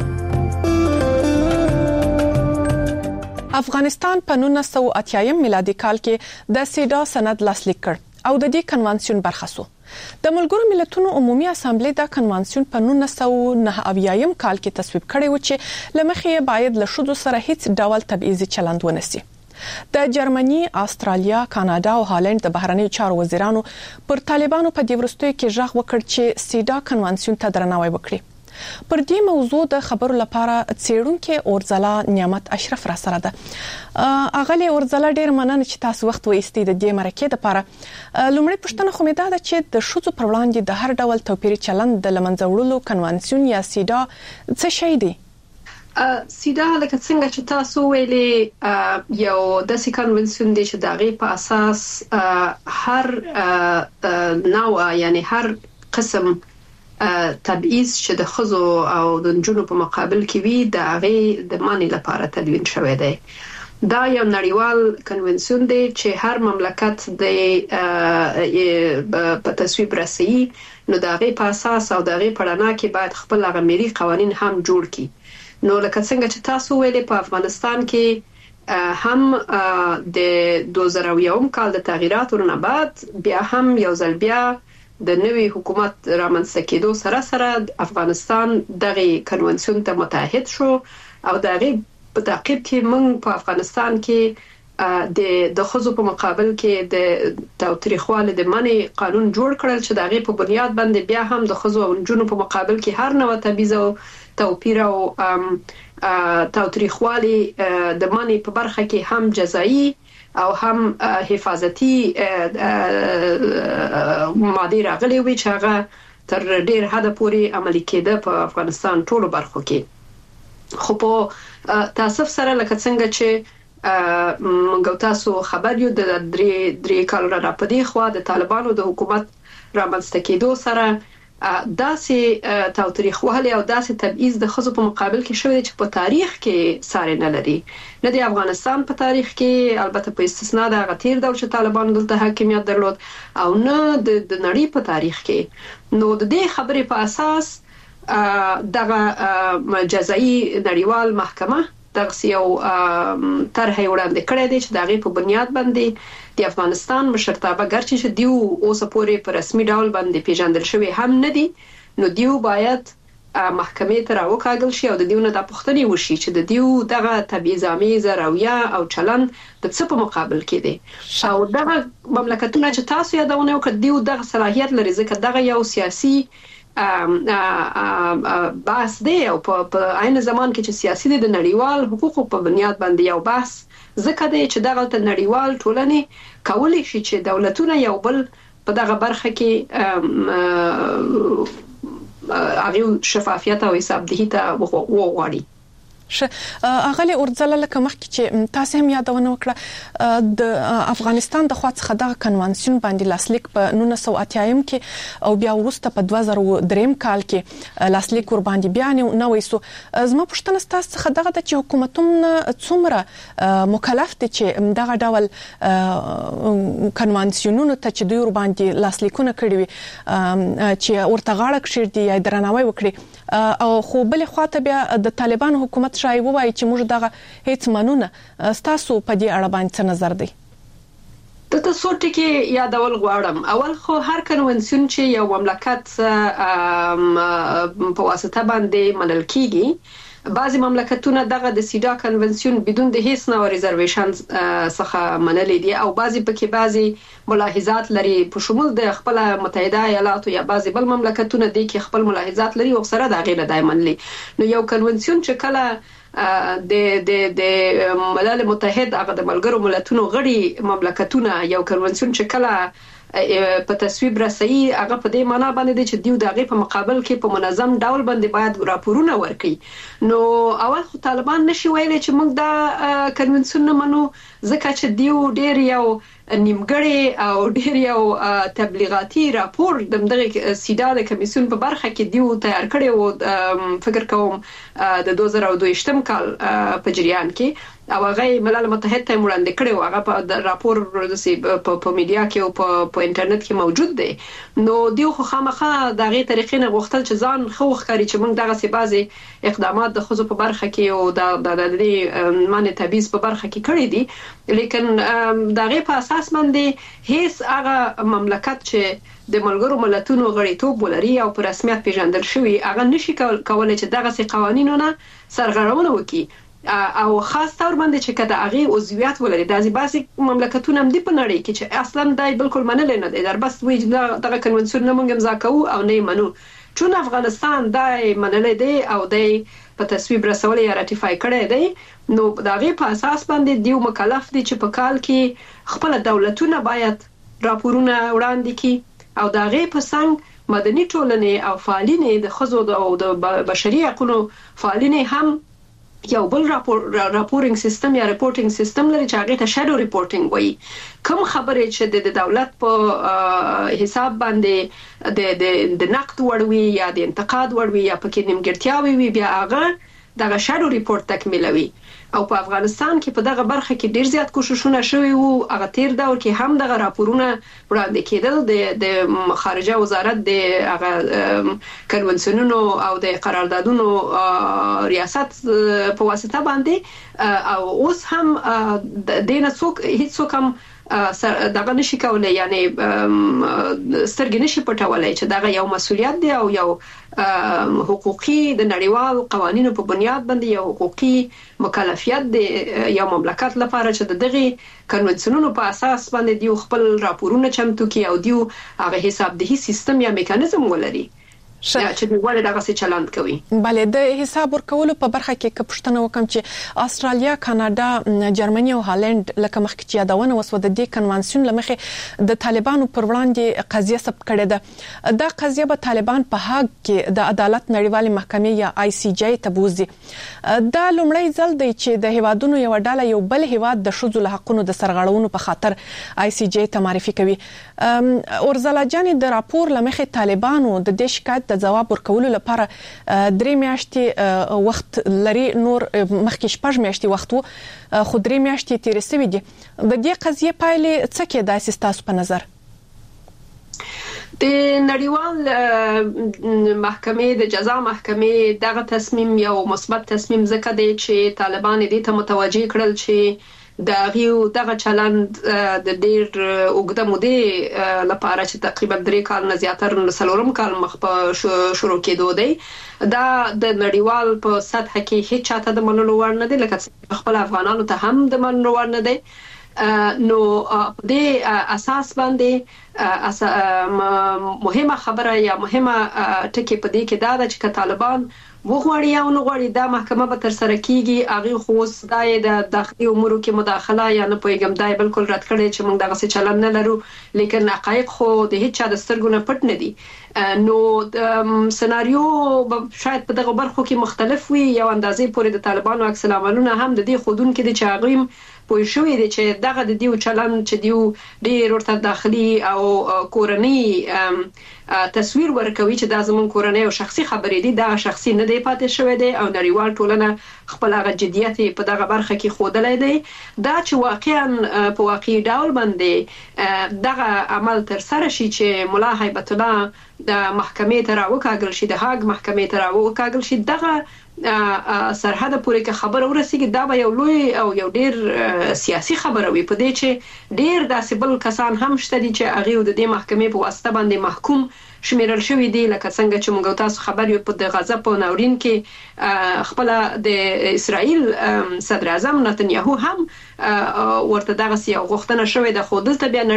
افغانستان په 1980 میلادي کال کې د سیډا سند لاسلیک کړ او د دې کنوانسیون برخه شو. د ملګرو ملتونو عمومي اسامبلې د کنوانسیون په 1989 کال کې تصویب کړی و چې لمخې باید له شذو سره هیڅ ډول تبعیضي چلند ونشي. د جرمني، استرالیا، کاناډا او هالند د بهرنیو چارو وزیرانو پر طالبانو په دې وروستیو کې ژغ وکړ چې سیډا کنوانسیون ته درناوی وکړي. پر دې موضوع د خبرو لپاره څېړونکي اورځلا نعمت اشرف را سره ده. اغلی اورځلا ډېر مننه چې تاسو وخت وایستئ د دې مرکې لپاره. لومړی پوښتنه خو مې دا ده چې د ښځو پر وړاندې د هر ډول توپیري چلند د له منځه وړلو کنوانسیون یا سیډا څه شی دی؟ سیډا لکه څنګه چې تاسو ویلي یو داسې کنوانسیون دی چې د هغې په اساس هر نوع یعنی هر قسم تبعیض چې د ښځو او د نجونو په مقابل کې وي د هغې د منع لپاره تدوین شوی دی. دا یو نړیوال کنوانسیون دی چې هر مملکت په تصویب رسوي، نو د هغې په اساس او د هغې په رڼا کې باید خپل هغه ملي قوانین هم جوړ کړي. نو لکه څنګه چې تاسو ویلي په افغانستان کې هم د 2001 کال د تغییراتو نه بعد بیا هم یو ځل بیا د نوي حکومت رامنځته کېدو سره سره افغانستان دغه کنوانسیون ته متحد شو او دغه په تعقیب کې موږ په افغانستان کې د ښځو په مقابل کې د تاوتریخوالي د منع قانون جوړ کړل چې دغه په بنیاد باندې بیا هم د ښځو او نجونو په مقابل کې هر نوع تبعیض او توپیر او تاوتریخوالي د منع په برخه کې هم جزایی او هم حفاظتي ماده راغلي وي چې هغه تر ډیر حد پورې عملي کېده په افغانستان ټولو برخو کې. خو په تاسف سره لکه څنګه چې موږ تاسو خبر یو د درې کال را پدې خو د طالبانو د حکومت رامنځته کېدو سره داسې تاوتریخوالی او داسې تبعیض د خزو په مقابل کې شوی چې په تاریخ کې ساري نه لري، نه د افغانستان په تاریخ کې، البته په استثناء د غتیر دور چې طالبانو دلته حاکمیت درلود، او نه د نړۍ په تاریخ کې. نو د دې خبرې په اساس دغه جزایي نړیوال محکمه دغه یو طرح وړاندې کړی دی چې دغه په بنیاد باندې د افغانستان مشرتابه ګرچې چې دیو اوس پورې په رسمي ډول باندې پیژندل شوی هم نه دي، نو دیو باید محکمې ته راوکاږل شي او د دیو نه د پوښتنې وشي چې د دیو دغه تبعیض‌آمیزه رویه او چلند د څه په مقابل کې دی، او دغه مملکتونه چې تاسو یادونه وکړه دیو دغه صلاحیت لري ځکه دغه یو سیاسي بحث دی او په عین زمان کې چې سیاسي د نړیوال حقوقو په بنیاد باندې یو بحث ځکه دی چې دغه نړیوال ټولنې کولی شي چې دولتونه یو بل په دغه برخه کې هغه شفافیت او حساب دهی ته وغواړي. اغلی اورځل لکه مخکې چې تاسو هم یادونه وکړه د افغانستان د خوا څخه د کنوانسیون باندې لاسلیک په 1980 کې او بیا وروسته په 2003 کال کې لاسلیک ور باندې بیا نه وېسو. زما پوښتنه ستاسو څخه دغه د چې حکومتونه څومره مکلف دي چې دغه ډول کنوانسیونونو ته چې دوی ور باندې لاسلیکونه کړی وي چې ورته غاړه کړی یا درناوی وکړي، او خو بل خواته بیا د طالبان حکومت شای وایي چې موږ دغه هیڅ منونه. ستاسو په دې اړه باندې څه نظر دی؟ ته څو ټکي یادول غواړم. اول خو هر کنونسیون چې یو مملکت په واسطه باندې منل کیږي، بعضی مملکتونه دغه د سیدا کنونسیون بدون د هیڅ نوع ریزرویشن څخه منلي دي، او بعضی پکې بعضی ملاحظات لري په شمول د خپل متحده ایالاتو یا بعضی بل مملکتونه دي کې خپل ملاحظات لري او سره د غیر دایمن لري. نو یو کنونسیون چې کله د ملل متحد هغه د ملګرو ملتونو غړي مملکتونه یو کنونسیون چې کله په تصویب رسي هغه په دې معنی باندې چې دیو دغه په مقابل کې په منظم ډول باندې باید راپورونه ورکړي. نو اول خو طالبان نشي ویلي چې موږ دا کنونسیون نه منو ځکه چې دیو ډیر یو نیمګړی او ډیر یو تبلیغاتي راپور دغه سیدا د کمیسیون په برخه کې دیو تیار کړی او فکر کوم د 2022 کال په جریان کې او هغه ملل متحد ته وړاندې کړی او هغه په راپور په میډیا کې او په انټرنیټ کې موجود دی. نو دیو خو خامخا دغه طریقې نه غوښتل چې ځان خو ښکاري چې موږ دغه سی بازي اقدامات د خزو په برخه کې او د معنی تبعیض په برخه کې کړی دي، لیکن دغه په اساس باندې هیڅ هغه مملکت چې د ملګرو ملتونو غړیتوب ولري او په رسمیت پیژندل شوی هغه نشي کولای چې دغه سی قوانینونه سرغړونه وکړي، او خاص تور باندې چې کده هغه عضویت ولري. د بعضی مملکتونه هم دی په نړۍ کې چې اصلا دای بالکل منل نه دي، در بس وی دغه کنونسیون نه مونږ امضا کوو او نه منو، چون افغانستان دای منل دی او دای په تصویب رسول یا راتیفای کړی دی. نو دغه په اساس باندې دیو مکلف دي چې په کال کې خپل دولتونه باید راپورونه وړاندې کړي او دغه په څنګه مدني ټولنې او فعالین د خزو او د بشري حقوقو فعالین هم یو بل راپورینګ سیستم یا ریپورټینګ سیستم لري چې هغه ته شادو ریپورټینګ وایي. کوم خبرې چې د دولت په حساب باندې د نقد وړوي یا د انتقاد وړوي یا پکې نیمګړتیاوي وي بیا هغه دغه شادو ریپورت تکمیلوي. او په افغانستان کې په دغه برخه کې ډیر زیات کوششونه شوي وو. هغه تیر دور کې هم دغه راپورونه وړاندې کېدل د خارجه وزارت د هغه کنونسیونونو او د قراردادونو ریاست په واسطه باندې، او اوس هم د نه څوک هیڅ څوک هم دغه نشي کولای، یعنی سترګې نشي پټولای چې دغه یو مسولیت دی او یو حقوقي د نړیوال قوانینو په بنیاد باندې یو حقوقي مکلفیت دی یو مملکت لپاره چې دغه کنونسیونونو په اساس باندې دیو خپل راپورونه چمتو کړي او دیو هغه حساب دهي سیستم یا میکانیزم ولري. چې ولې دغه څه چلند کوي. بله د حساب ورکولو په برخه کې کپشتنه وکم چې استرالیا، کاناډا، جرمني او هالند لکه مخکې چې یادونه وسو د دې کنوانسیون لمخې د طالبانو پر وړاندې قضیه ثبت کړې ده. دا قضیه به طالبان په هاګ کې د عدالت نړیوالې محکمې یا ICJ ته بوزي. دا لومړی ځل دی چې د هیوادونو یو ډله یو بل هیواد د ښځو له حقونو د سرغړونو په خاطر ICJ ته معرفي کوي. اورزلا جاني د راپور لمخې طالبانو د دې شکایت د جواب ورکولو لپاره 3 میاشتې وخت لري، نور مخکې 6 میاشتې وخت وو، خو 3 میاشتې تیر شوې دي. د دې قضیه پایلې څه کېدای تاسو په نظر؟ د نړیوال محکمې د جزا محکمې دغه تصمیم یو مثبت تصمیم ځکه دی چې طالبان دې ته متوجه کړل چې دغه چلند د ډیر اوږده مودې لپاره چې تقریبا 3 کال نه زیاتره 4 کال مخ په شروع کېدو دی، دا د نړیوال په سطح کې هیڅ چاته د منلو وړ نه دی، لکه خپل افغانانو ته هم د منلو وړ نه دی. نو د اساس باندې مهمه خبره یا مهمه ټکی په دې کې دا ده چې طالبان وغواړي یا نه غواړي دا محکمه به تر سره کیږي. هغه خو دای د داخلي امورو کې مداخله یا نه پویګم دای بالکل رد کړي چې موږ دغه څه چلن نه لرو، لیکن حقایق خو د هیڅ چا د سترګو نه پټ نه دي. نو سناریو شاید په دغه برخو کې مختلف وي. یو اندازې پورې د طالبانو عکس العملونه هم د دې خودون کې د چاغیم پوه شوې دي چې دغه د دیو چلن چې دیو ډیر ورته داخلي او کورنۍ تصویر ورکوي چې دا زمون کورنۍ او شخصي خبرې دي، دا شخصي نه دی پاتې شوی دی او نړیوال ټولنه خپل هغه جديت په دغه برخه کې خودلای دی. دا چې واقعا په واقعي ډول باندې دغه عمل تر سره شي چې مولا هیبت الله د محکمې ته راوکاږل شي، د هاګ محکمې ته راوکاږل شي، دغه سرحد پورې کې خبر ورسیږي، دا به یو لوی او یو ډیر سیاسي خبره وي په دې چې ډیر داسې بل کسان هم شته دي چې هغه د دې محکمې په واسطه باندې محکوم شمیرل شوی دی، لکه څنګه چې موږ تاسو خبر یو په غزه په ناورین کې خپل د اسرائیل صدر اعظم نتنیاهو هم ورته دغه یو غوښتنه شوې ده، خو دلته بیا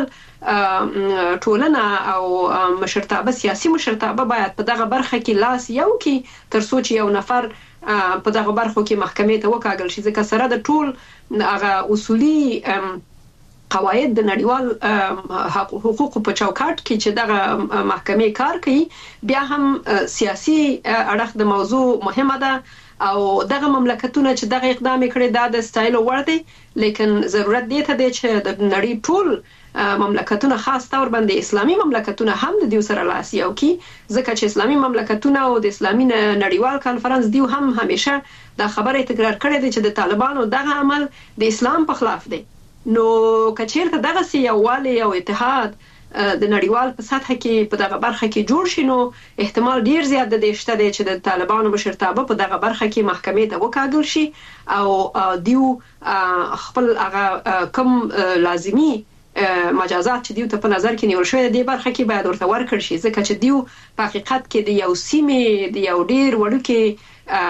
نړیوال ټولنه او مشرتابه سیاسي مشرتابه باید په دغه برخه کې لاس یو کې تر څو چې یو نفر په دغه برخو کې محکمې ته وکاږل شي، ځکه سره د ټول هغه اصولي قواعد د نړیوال حقوق په چوکاټ کې چې دغه محکمې کار کوي، بیا هم سیاسي اړخ د موضوع مهمه ده او دغه مملکتونه چې دغه اقدام کړي دا د ستایلو وړ دي، لیکن ضرورت دی ته دی چې د نړۍ ټول مملکتونه خاص تور باندې اسلامي مملکتونه هم د دې سره لاس یو کی، ځکه چې اسلامي مملکتونه او د اسلامي نړیوال کانفرنس دیو هم همیشه دا خبره تکرار کړې ده چې د طالبانو دغه عمل د اسلام په خلاف دی. نو کچیرته دغه سی یووالی او اتحاد د نړیوال په سطح کې په دغه برخه کې جوړ شي، نو احتمال ډیر زیات د دې شته دی چې د طالبانو مشرتابه په دغه برخه کې محکمې ته وکاږل شي او دیو خپل هغه کم لازمی مجازات چې دیو ته په نظر کې نیول شوی دی برخه کې باید ورته ورکړ شي، ځکه چې دیو په حقیقت کې د یو سیمې د یو ډیر وړوکی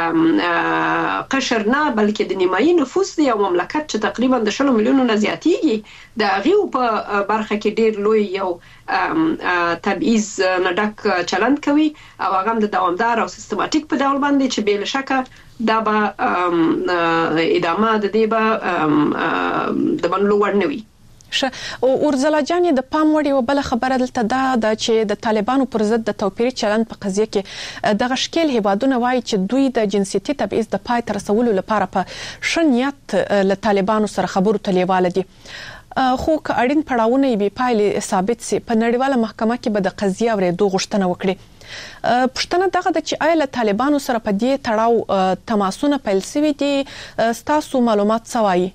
قشر نه بلکې د نیمایي نفوس دی، یو مملکت چې تقریبا د 10 میلیونو نه زیاتیږي، د غیو په برخه کې ډیر لوی یو تبعیض نه ډک چلند کوي او هغه د دوامدار او سیستماتیک په ډول باندې چې بل شکه دا به ادامه د دې به د منلو وړ نه وي. او اورزلا جاني د پام وړ یو بل خبره دلته دا چې د طالبانو پر ضد د توپیري چلند په قضیه کې دغه شکل هیوادونه وایي چې دوی د جنسيتي تبعیض د پای تر رسولو لپاره په شنیت له طالبانو سره خبرو ته لیواله دي، خو که اړین پړاوونه به پایلې ثابت سي په نړیواله محکمه کې به د قضیه اورېدو غوښتنه وکړي. پښتنه دغه د چې آیا له طالبانو سره په دې تړاو تماسونه پیل شوي دي، تاسو معلومات سوایي؟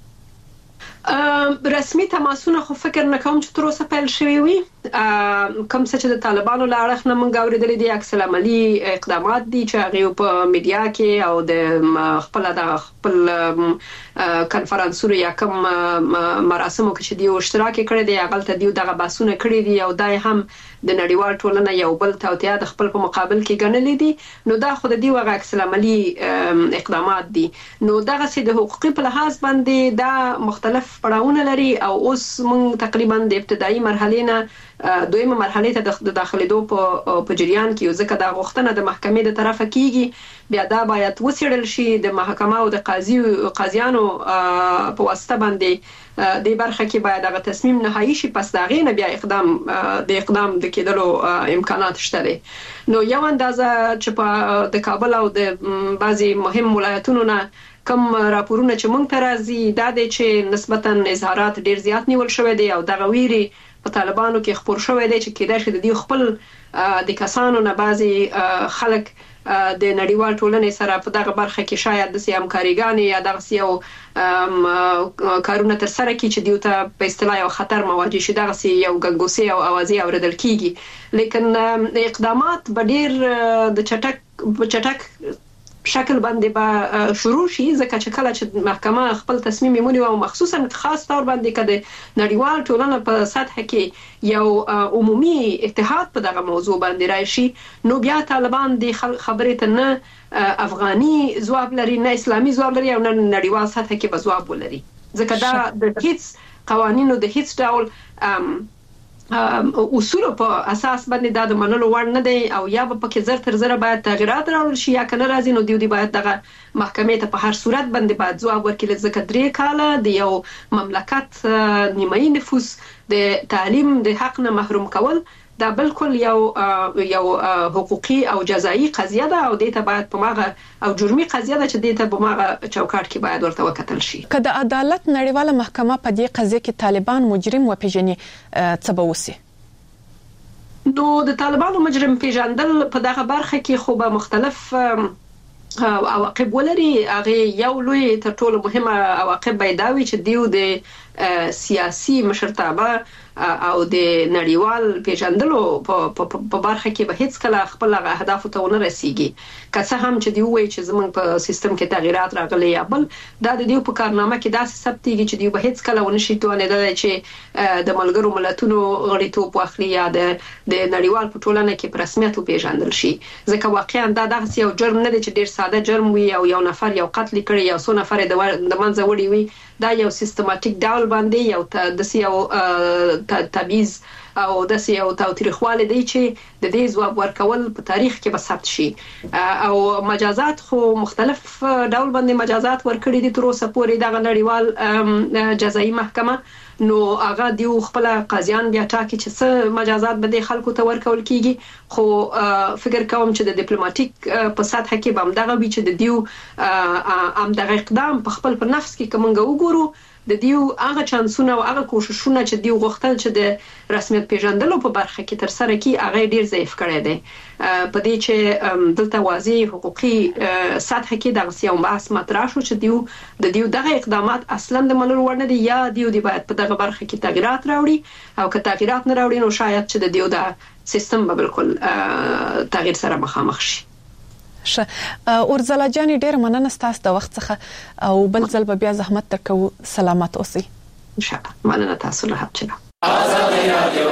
رسمي تماسونه خو فکر نه کوم چې تر اوسه پیل شوي وي، کوم څه چې د طالبانو له اړخ نه موږ اورېدلې دي عکس العملي اقدامات دي چې هغه په میډیا کې او د خپل کانفرنسونو یا کوم مراسمو کې چې دی اشتراک کړی دی هغه ته دی دغه باسونه کړی دي او دای هم د نړیوال ټولنه یو بل توطئه د خپل په مقابل کې ګڼلې دي، نو دا خو د دی وغه عکس العملي اقدامات دي، نو دغه سي د حقوقي په لحاظ باندې دا مختلف پړاوونه لري او اوس موږ تقریبا د ابتدایي مرحله نه دویمه مرحله ته د داخليدو په جریان کې ځکه دا غوښتنه د محکمې د طرفه کیږي بیا دا باید وڅېړل شي د محکمه او د قاضیانو په واسطه باندې د برخه کې باید هغه تصمیم نهایی شي پس دا غینه بیا اقدام د کېدلو امکانات شته دي نو یو اندازه چې په د کابل او د بعضي مهم ولایتونو نه کم راپورونه چې مونږ ته راځي دا د چې نسبتاً اظهارات ډیر زیات نیول شوی دی او دغه ویري په طالبانو کې خبر شوی دی چې کېدای شي د دې خپل د کسانو نه بعضي خلک د نړیوال ټولنې سره په دغه برخه کې شاید د همکاریګانې یا دغه یو کارونه تر سره کې چې دیو ته په اصطلاح یو خطر مواجه شي دغه یو ګنګوسي او اوازې اوریدل کیږي لیکن اقدامات به ډیر د چټک شکل باندې به شروع شي ځکه چې کله چې محکمه خپل تصمیم ونیو او مخصوصا خاص تور باندې کده نړیوال ټولنه په سطح کې یو عمومي اتحاد په دغه موضوع باندې راشي نو بیا طالبان د خبرې ته نه افغاني ځواب لري نه اسلامي ځواب لري او نه نړیوال سطح کې به ځواب ولري ځکه دا د هیڅ قوانینو د هیڅ ډول اصول په اساس باندې دا د منلو وړ نه دی او یا په کې زر تر زر باید تغیرات راوړل شي یا کنه راځي نو دی باید دغه محکمې ته په هر صورت باندې باید ځواب ورکړي ځکه 3 کاله د یو مملکت نیمایي نفوس د تعلیم د حق نه محروم کول دا بالکل یو حقوقي او جزایی قضیه ده او دې ته باید په ماغه او جرمي قضیه ده چې دې ته په ماغه چوکاټ کې باید ورته وکتل شي که د عدالت نړیواله محکمه په دې قضیه کې طالبان مجرم وپیژني څه به وسی نو د طالبانو مجرم پیژندل په دغه برخه کې خو به مختلف عواقب ولري هغه یو لوی تر ټولو مهمه عواقب پیداوي چې دیو د سیاسي مشرتابه او د نړیوال پیژندلو په برخه کې به هیڅ کله خپل اهداف ته ونه رسیږي که څه هم چې دی وایي چې زمونږ په سیستم کې تغیرات راغلي یا بل دا د دیو په کارنامه کې داسې ثبتېږي چې دی به هیڅ کله ونه شي توانېدای چې د ملګرو ملتونو غړیتوب واخلي یا د نړیوال په ټولنه کې په رسمیت پیژندل شي ځکه واقعا دا دغه یو جرم نه دی چې ډیر ساده جرم وي او یو نفر یو قتل کړي یا څو نفر د منځه وړي وي دا یو سیستماتیک ډول باندې یو د یو تبعیض او د یو تاوتریخواله دی چې د دې ځواب ورکول په تاریخ کې به ثبت شي او مجازات خو مختلف ډول باندې مجازات ورکړي دي تر اوسه پورې د نړیوال جزایي محکمه نو هغه دیو خپل قاضیان بیا ټاکي چې څه مجازات به د خلکو ته ورکول کیږي خو فکر کوم چې د ډیپلوماټیک په سطح کې به همدغه وي چې د دیو همدغه اقدام په خپل په نفس کې کومنګ وګورو د دیو هغه چانسونه او هغه کوششونه چې دیو غوښتل چې د رسمیت پیژندلو په برخه کې تر سره کی هغه ډیر ضعیف کړی دی په دې چې دلته واضح حقوقي سطح کې دغه یو بحث مطرح شو چې د دیو دغه اقدامات اصلا د منلو وړ نه دي یا دیو دی باید په دغه برخه کې تغیرات راوړي او که تغیرات نه راوړي نو شاید چې د دیو د سیستم به بالکل تغییر سره مخامخ شي اورزلا جان ډیر مننه ستاسو د وخت څخه او بل ځل بیا زحمت تکو سلامت اوسئ ان شاء الله مننه تاسو له حاضر آزاد رادیو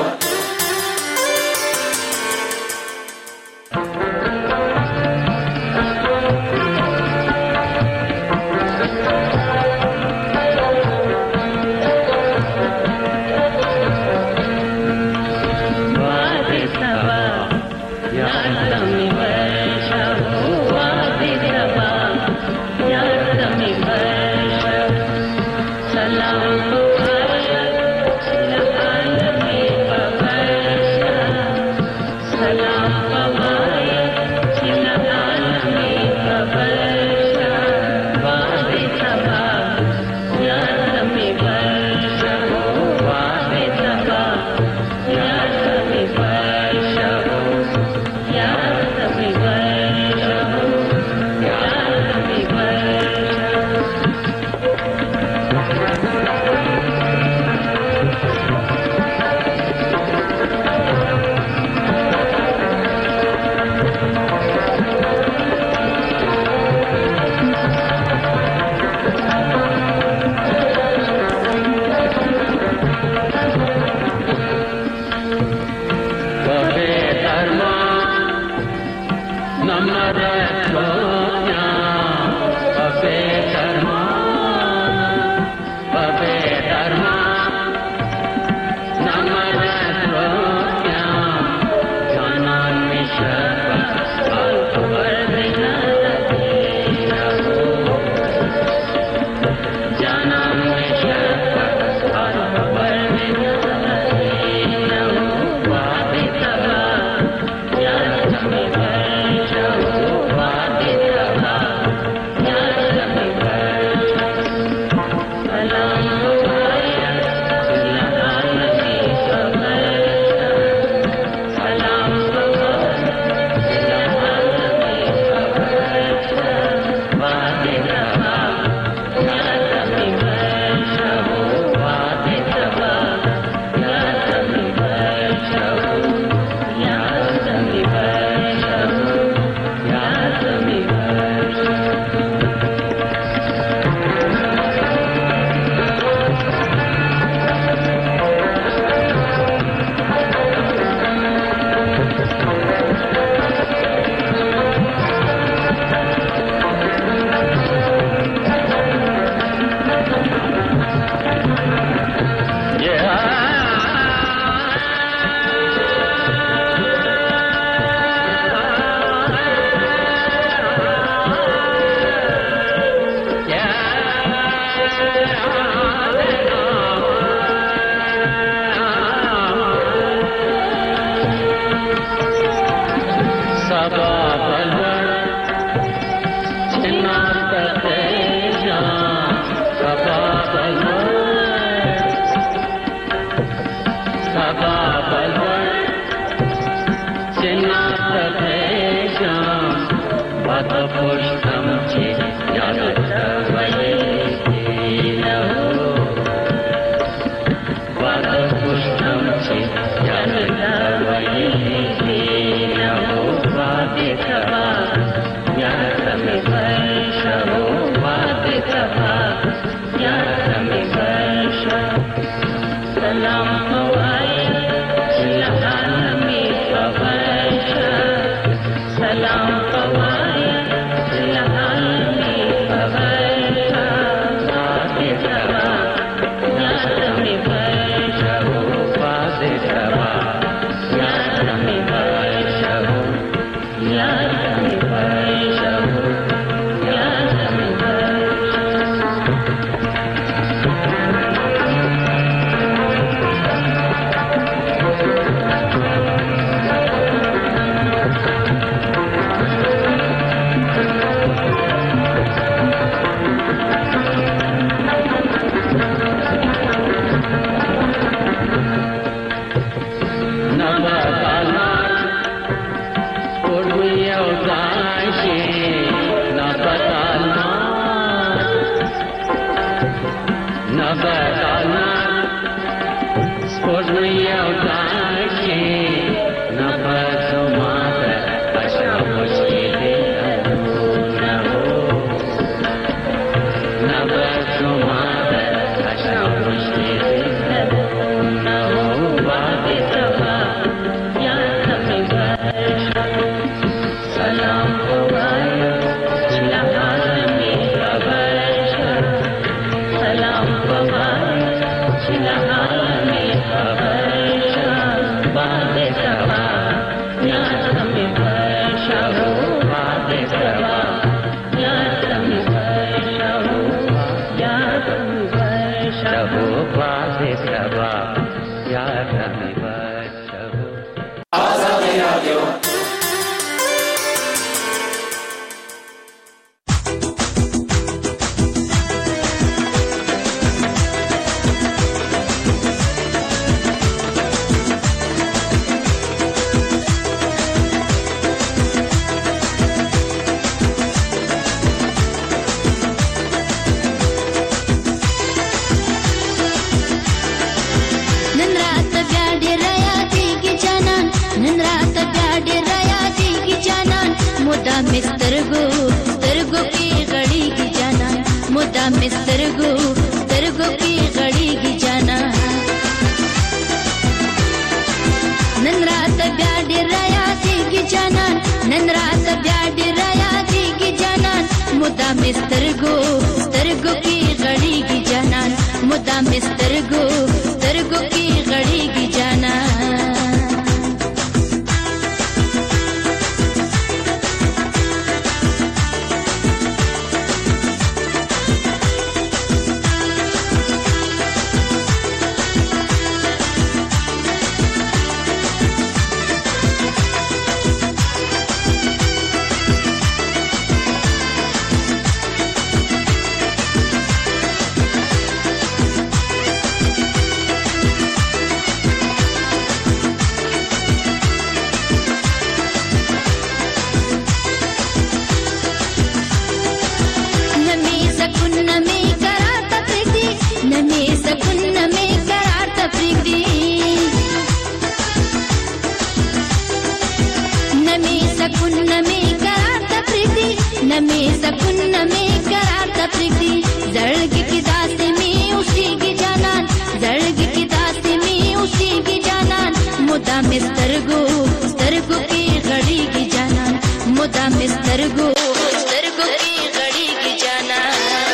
नमे सकून नमे करार तपरिदी जड़गी की दास्ते में उसी की जानान जड़गी की दास्ते में उसी की जानान मुदा में स्तरगो की घड़ी की जानान मुदा में स्तरगो की घड़ी की जानान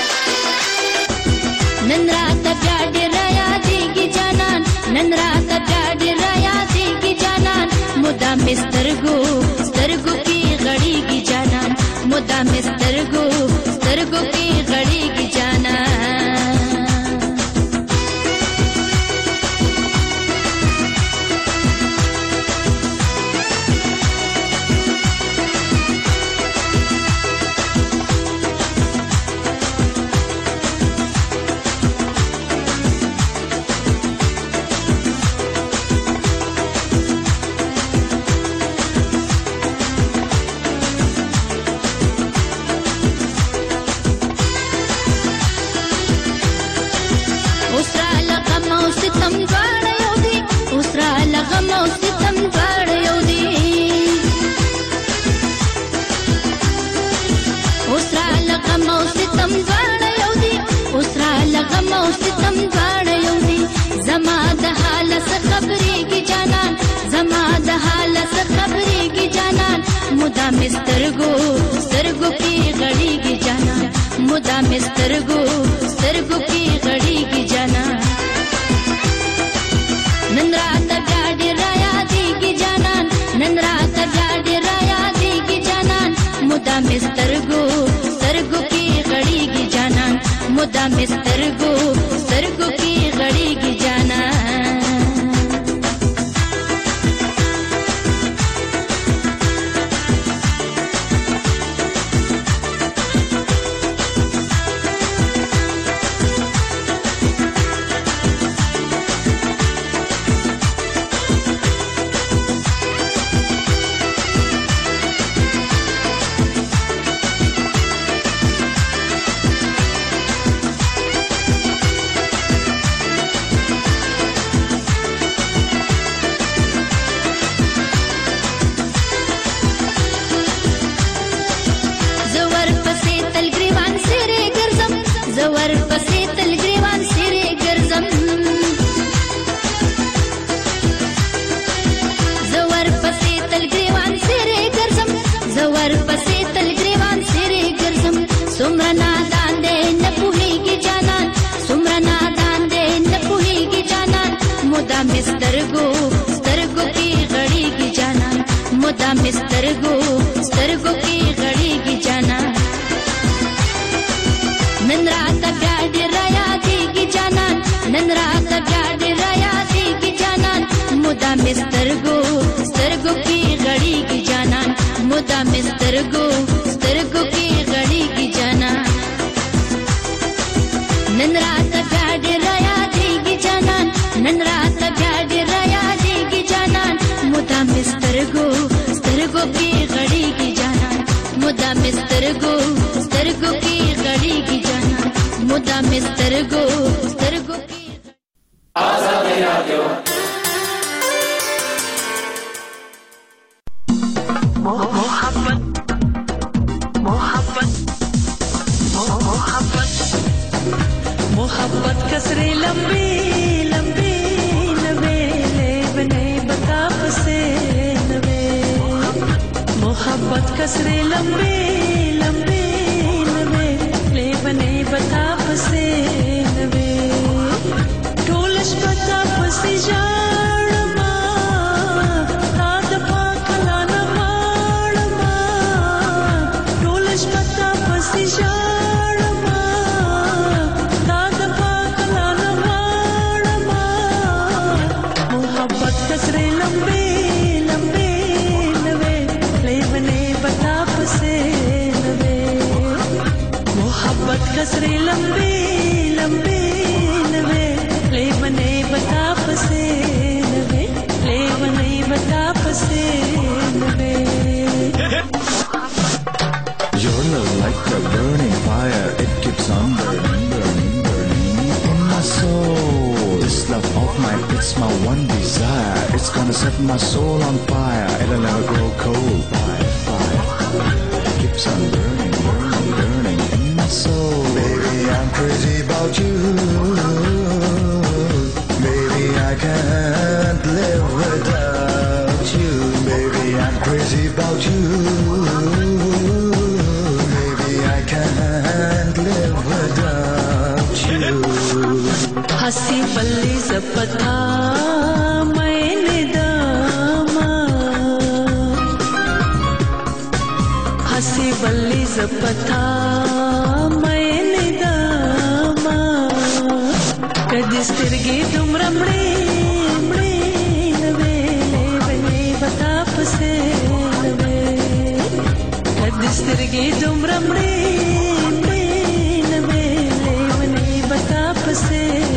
नंदरात प्यार राया दी की जानान नंदरात प्यार राया दी की जानान मुदा में स्तरगो की घड़ी की जानान मुदा में स्तरगो की घड़ी की जानान मुदा में स्तरगो की घड़ी की जाना मुदा में स्तरगो की घड़ी की जाना नंदरात प्यार राया दी की जाना नंदरात प्यार राया दी की जाना मुदा में स्तरगो की घड़ी की जाना मुदा में स्तरगो की घड़ी की जाना स्तरगो की घड़ी की जाना मुदा में स्तरगो की घड़ी की जाना नंदरात प्यार राया दी की जाना नंदरात प्यार राया दी की जाना मुदा में स्तरगो की घड़ी की जाना मुदा में स्तरगो की घड़ी की जाना नंदरात प्यार राया दी की जाना नंदरात प्यार राया दी की जाना मुदा में स्तरगो की घड़ी की जाना मुदा में स्तरगो की घड़ी की जाना मुदा में स्तरगो की आजाद रेडियो मोहब्बत कसरे लंबी लंबी नवे ले बने बता से नवे मोहब्बत कसरे लंबी लंबी नवे ले बने बता से नवे टोलश बता से जाड़मा ताद पाकला न माड़मा टोलश बता से जाड़मा ताद पाकला न माड़मा मोहब्बत कसरे लंबी लंबी नवे ले बने बता से नवे मोहब्बत कसरे लंबी लंबी नवे ले बने बता से नवे ले बने बता से नवे Your love like a burning fire, it keeps on burning, burning, burning in my soul. This love of mine, it's my one desire. It's gonna set my soul on fire. It'll never grow cold. Fire, fire. keeps on burning, burning, burning in my soul. Baby, I'm crazy about you. Baby, I can't live without you. Baby, I'm crazy about you. Baby, I can't live without you. हंसी बल्ली ज़पता मैंने दामा, हंसी बल्ली ज़पता मैंने दामा, कदी स्तिर्गी दुमरा मड़े मड़े नवे बने बता पसे नवे, कदी स्तिर्गी दुमरा मड़े मड़े नवे बने बता पसे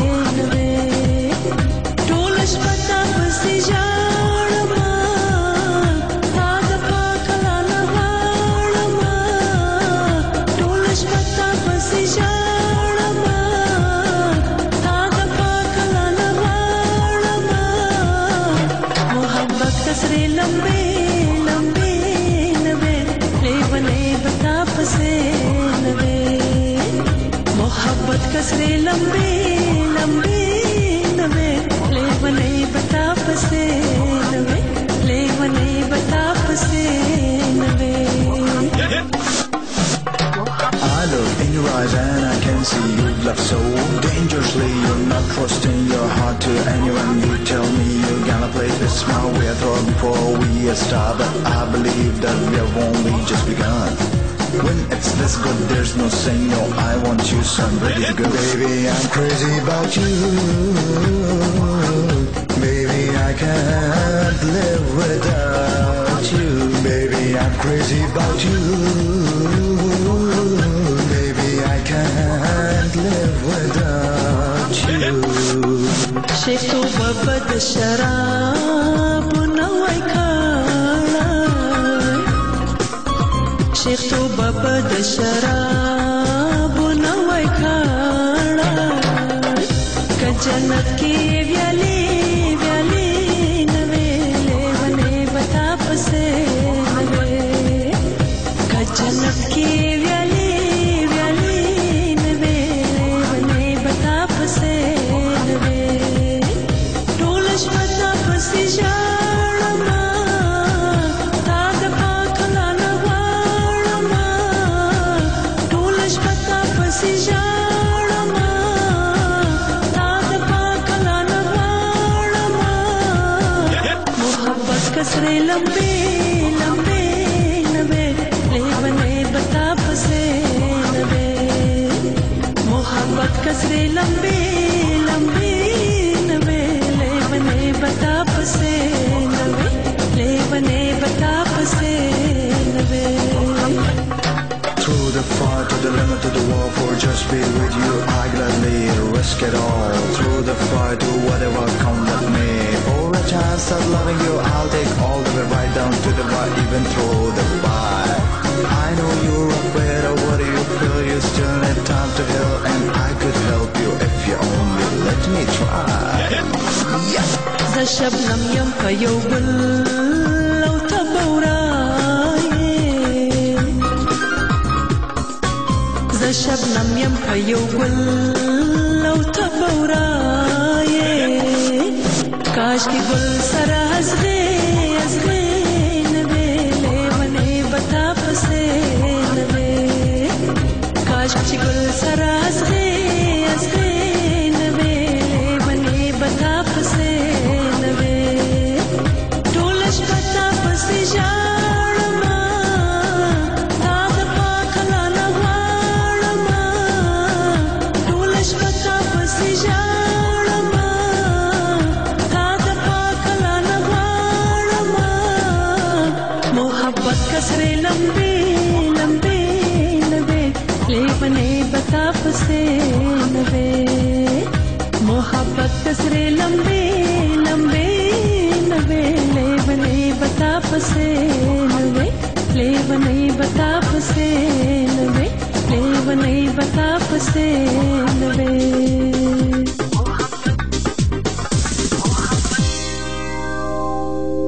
कसरे लंबे लंबे नवे ले बने बता पसे नवे ले बने बता पसे नवे. I look in your eyes and I can see you love so dangerously. You're not trusting your heart to anyone. You tell me you're gonna play this my way I thought before we start, but I believe that we have only just begun. When it's this good, there's no saying no. I want you, so I'm ready to go. Baby, I'm crazy about you. Baby, I can't live without you. Baby, I'm crazy about you. Baby, I can't live without you. Shekto babad sharab nawai khana, Shekto babad sharab nawai khana, ka jannat ki vyali vyali nave levane bata pase nave, ka jannat ki vyali vyali nave levane bata pase nave, tolash bata pase sharma tad pakala nawarma, tolash bata pase sharma tad pakala nawarma, mohabbat kasre lambe lambe nave levane bata pase nave, mohabbat kasre lambe lambe nave levane bata pase nave, levane bata pase nave. Through the fire, to the limit, to the wall, for just be with you, I gladly risk it all. Through the fire, to whatever come with me. For a chance of loving you, I'll take all the way right down to the bar, even through the fire. I know you're afraid of what you feel, you still need time to heal, and I could help you if you only let me try. Yeah. Za shabnam yam ka yo gul law tabawraye, za shabnam yam ka yo gul law tabawraye, kash ki gul sara azghe azghe nave levane bata pase nave, kash ki gul sara azghe azghe nave levane bata pase nave, tolash bata pase sharma tad pakala nawarma, tolash bata pase sharma tad pakala nawarma, mohabbat kasre lambe lambe nave levane bata pase nave, mohabbat kasre lambe lambe nave levane bata pase nave, levane bata pase nave, levane bata pase nave.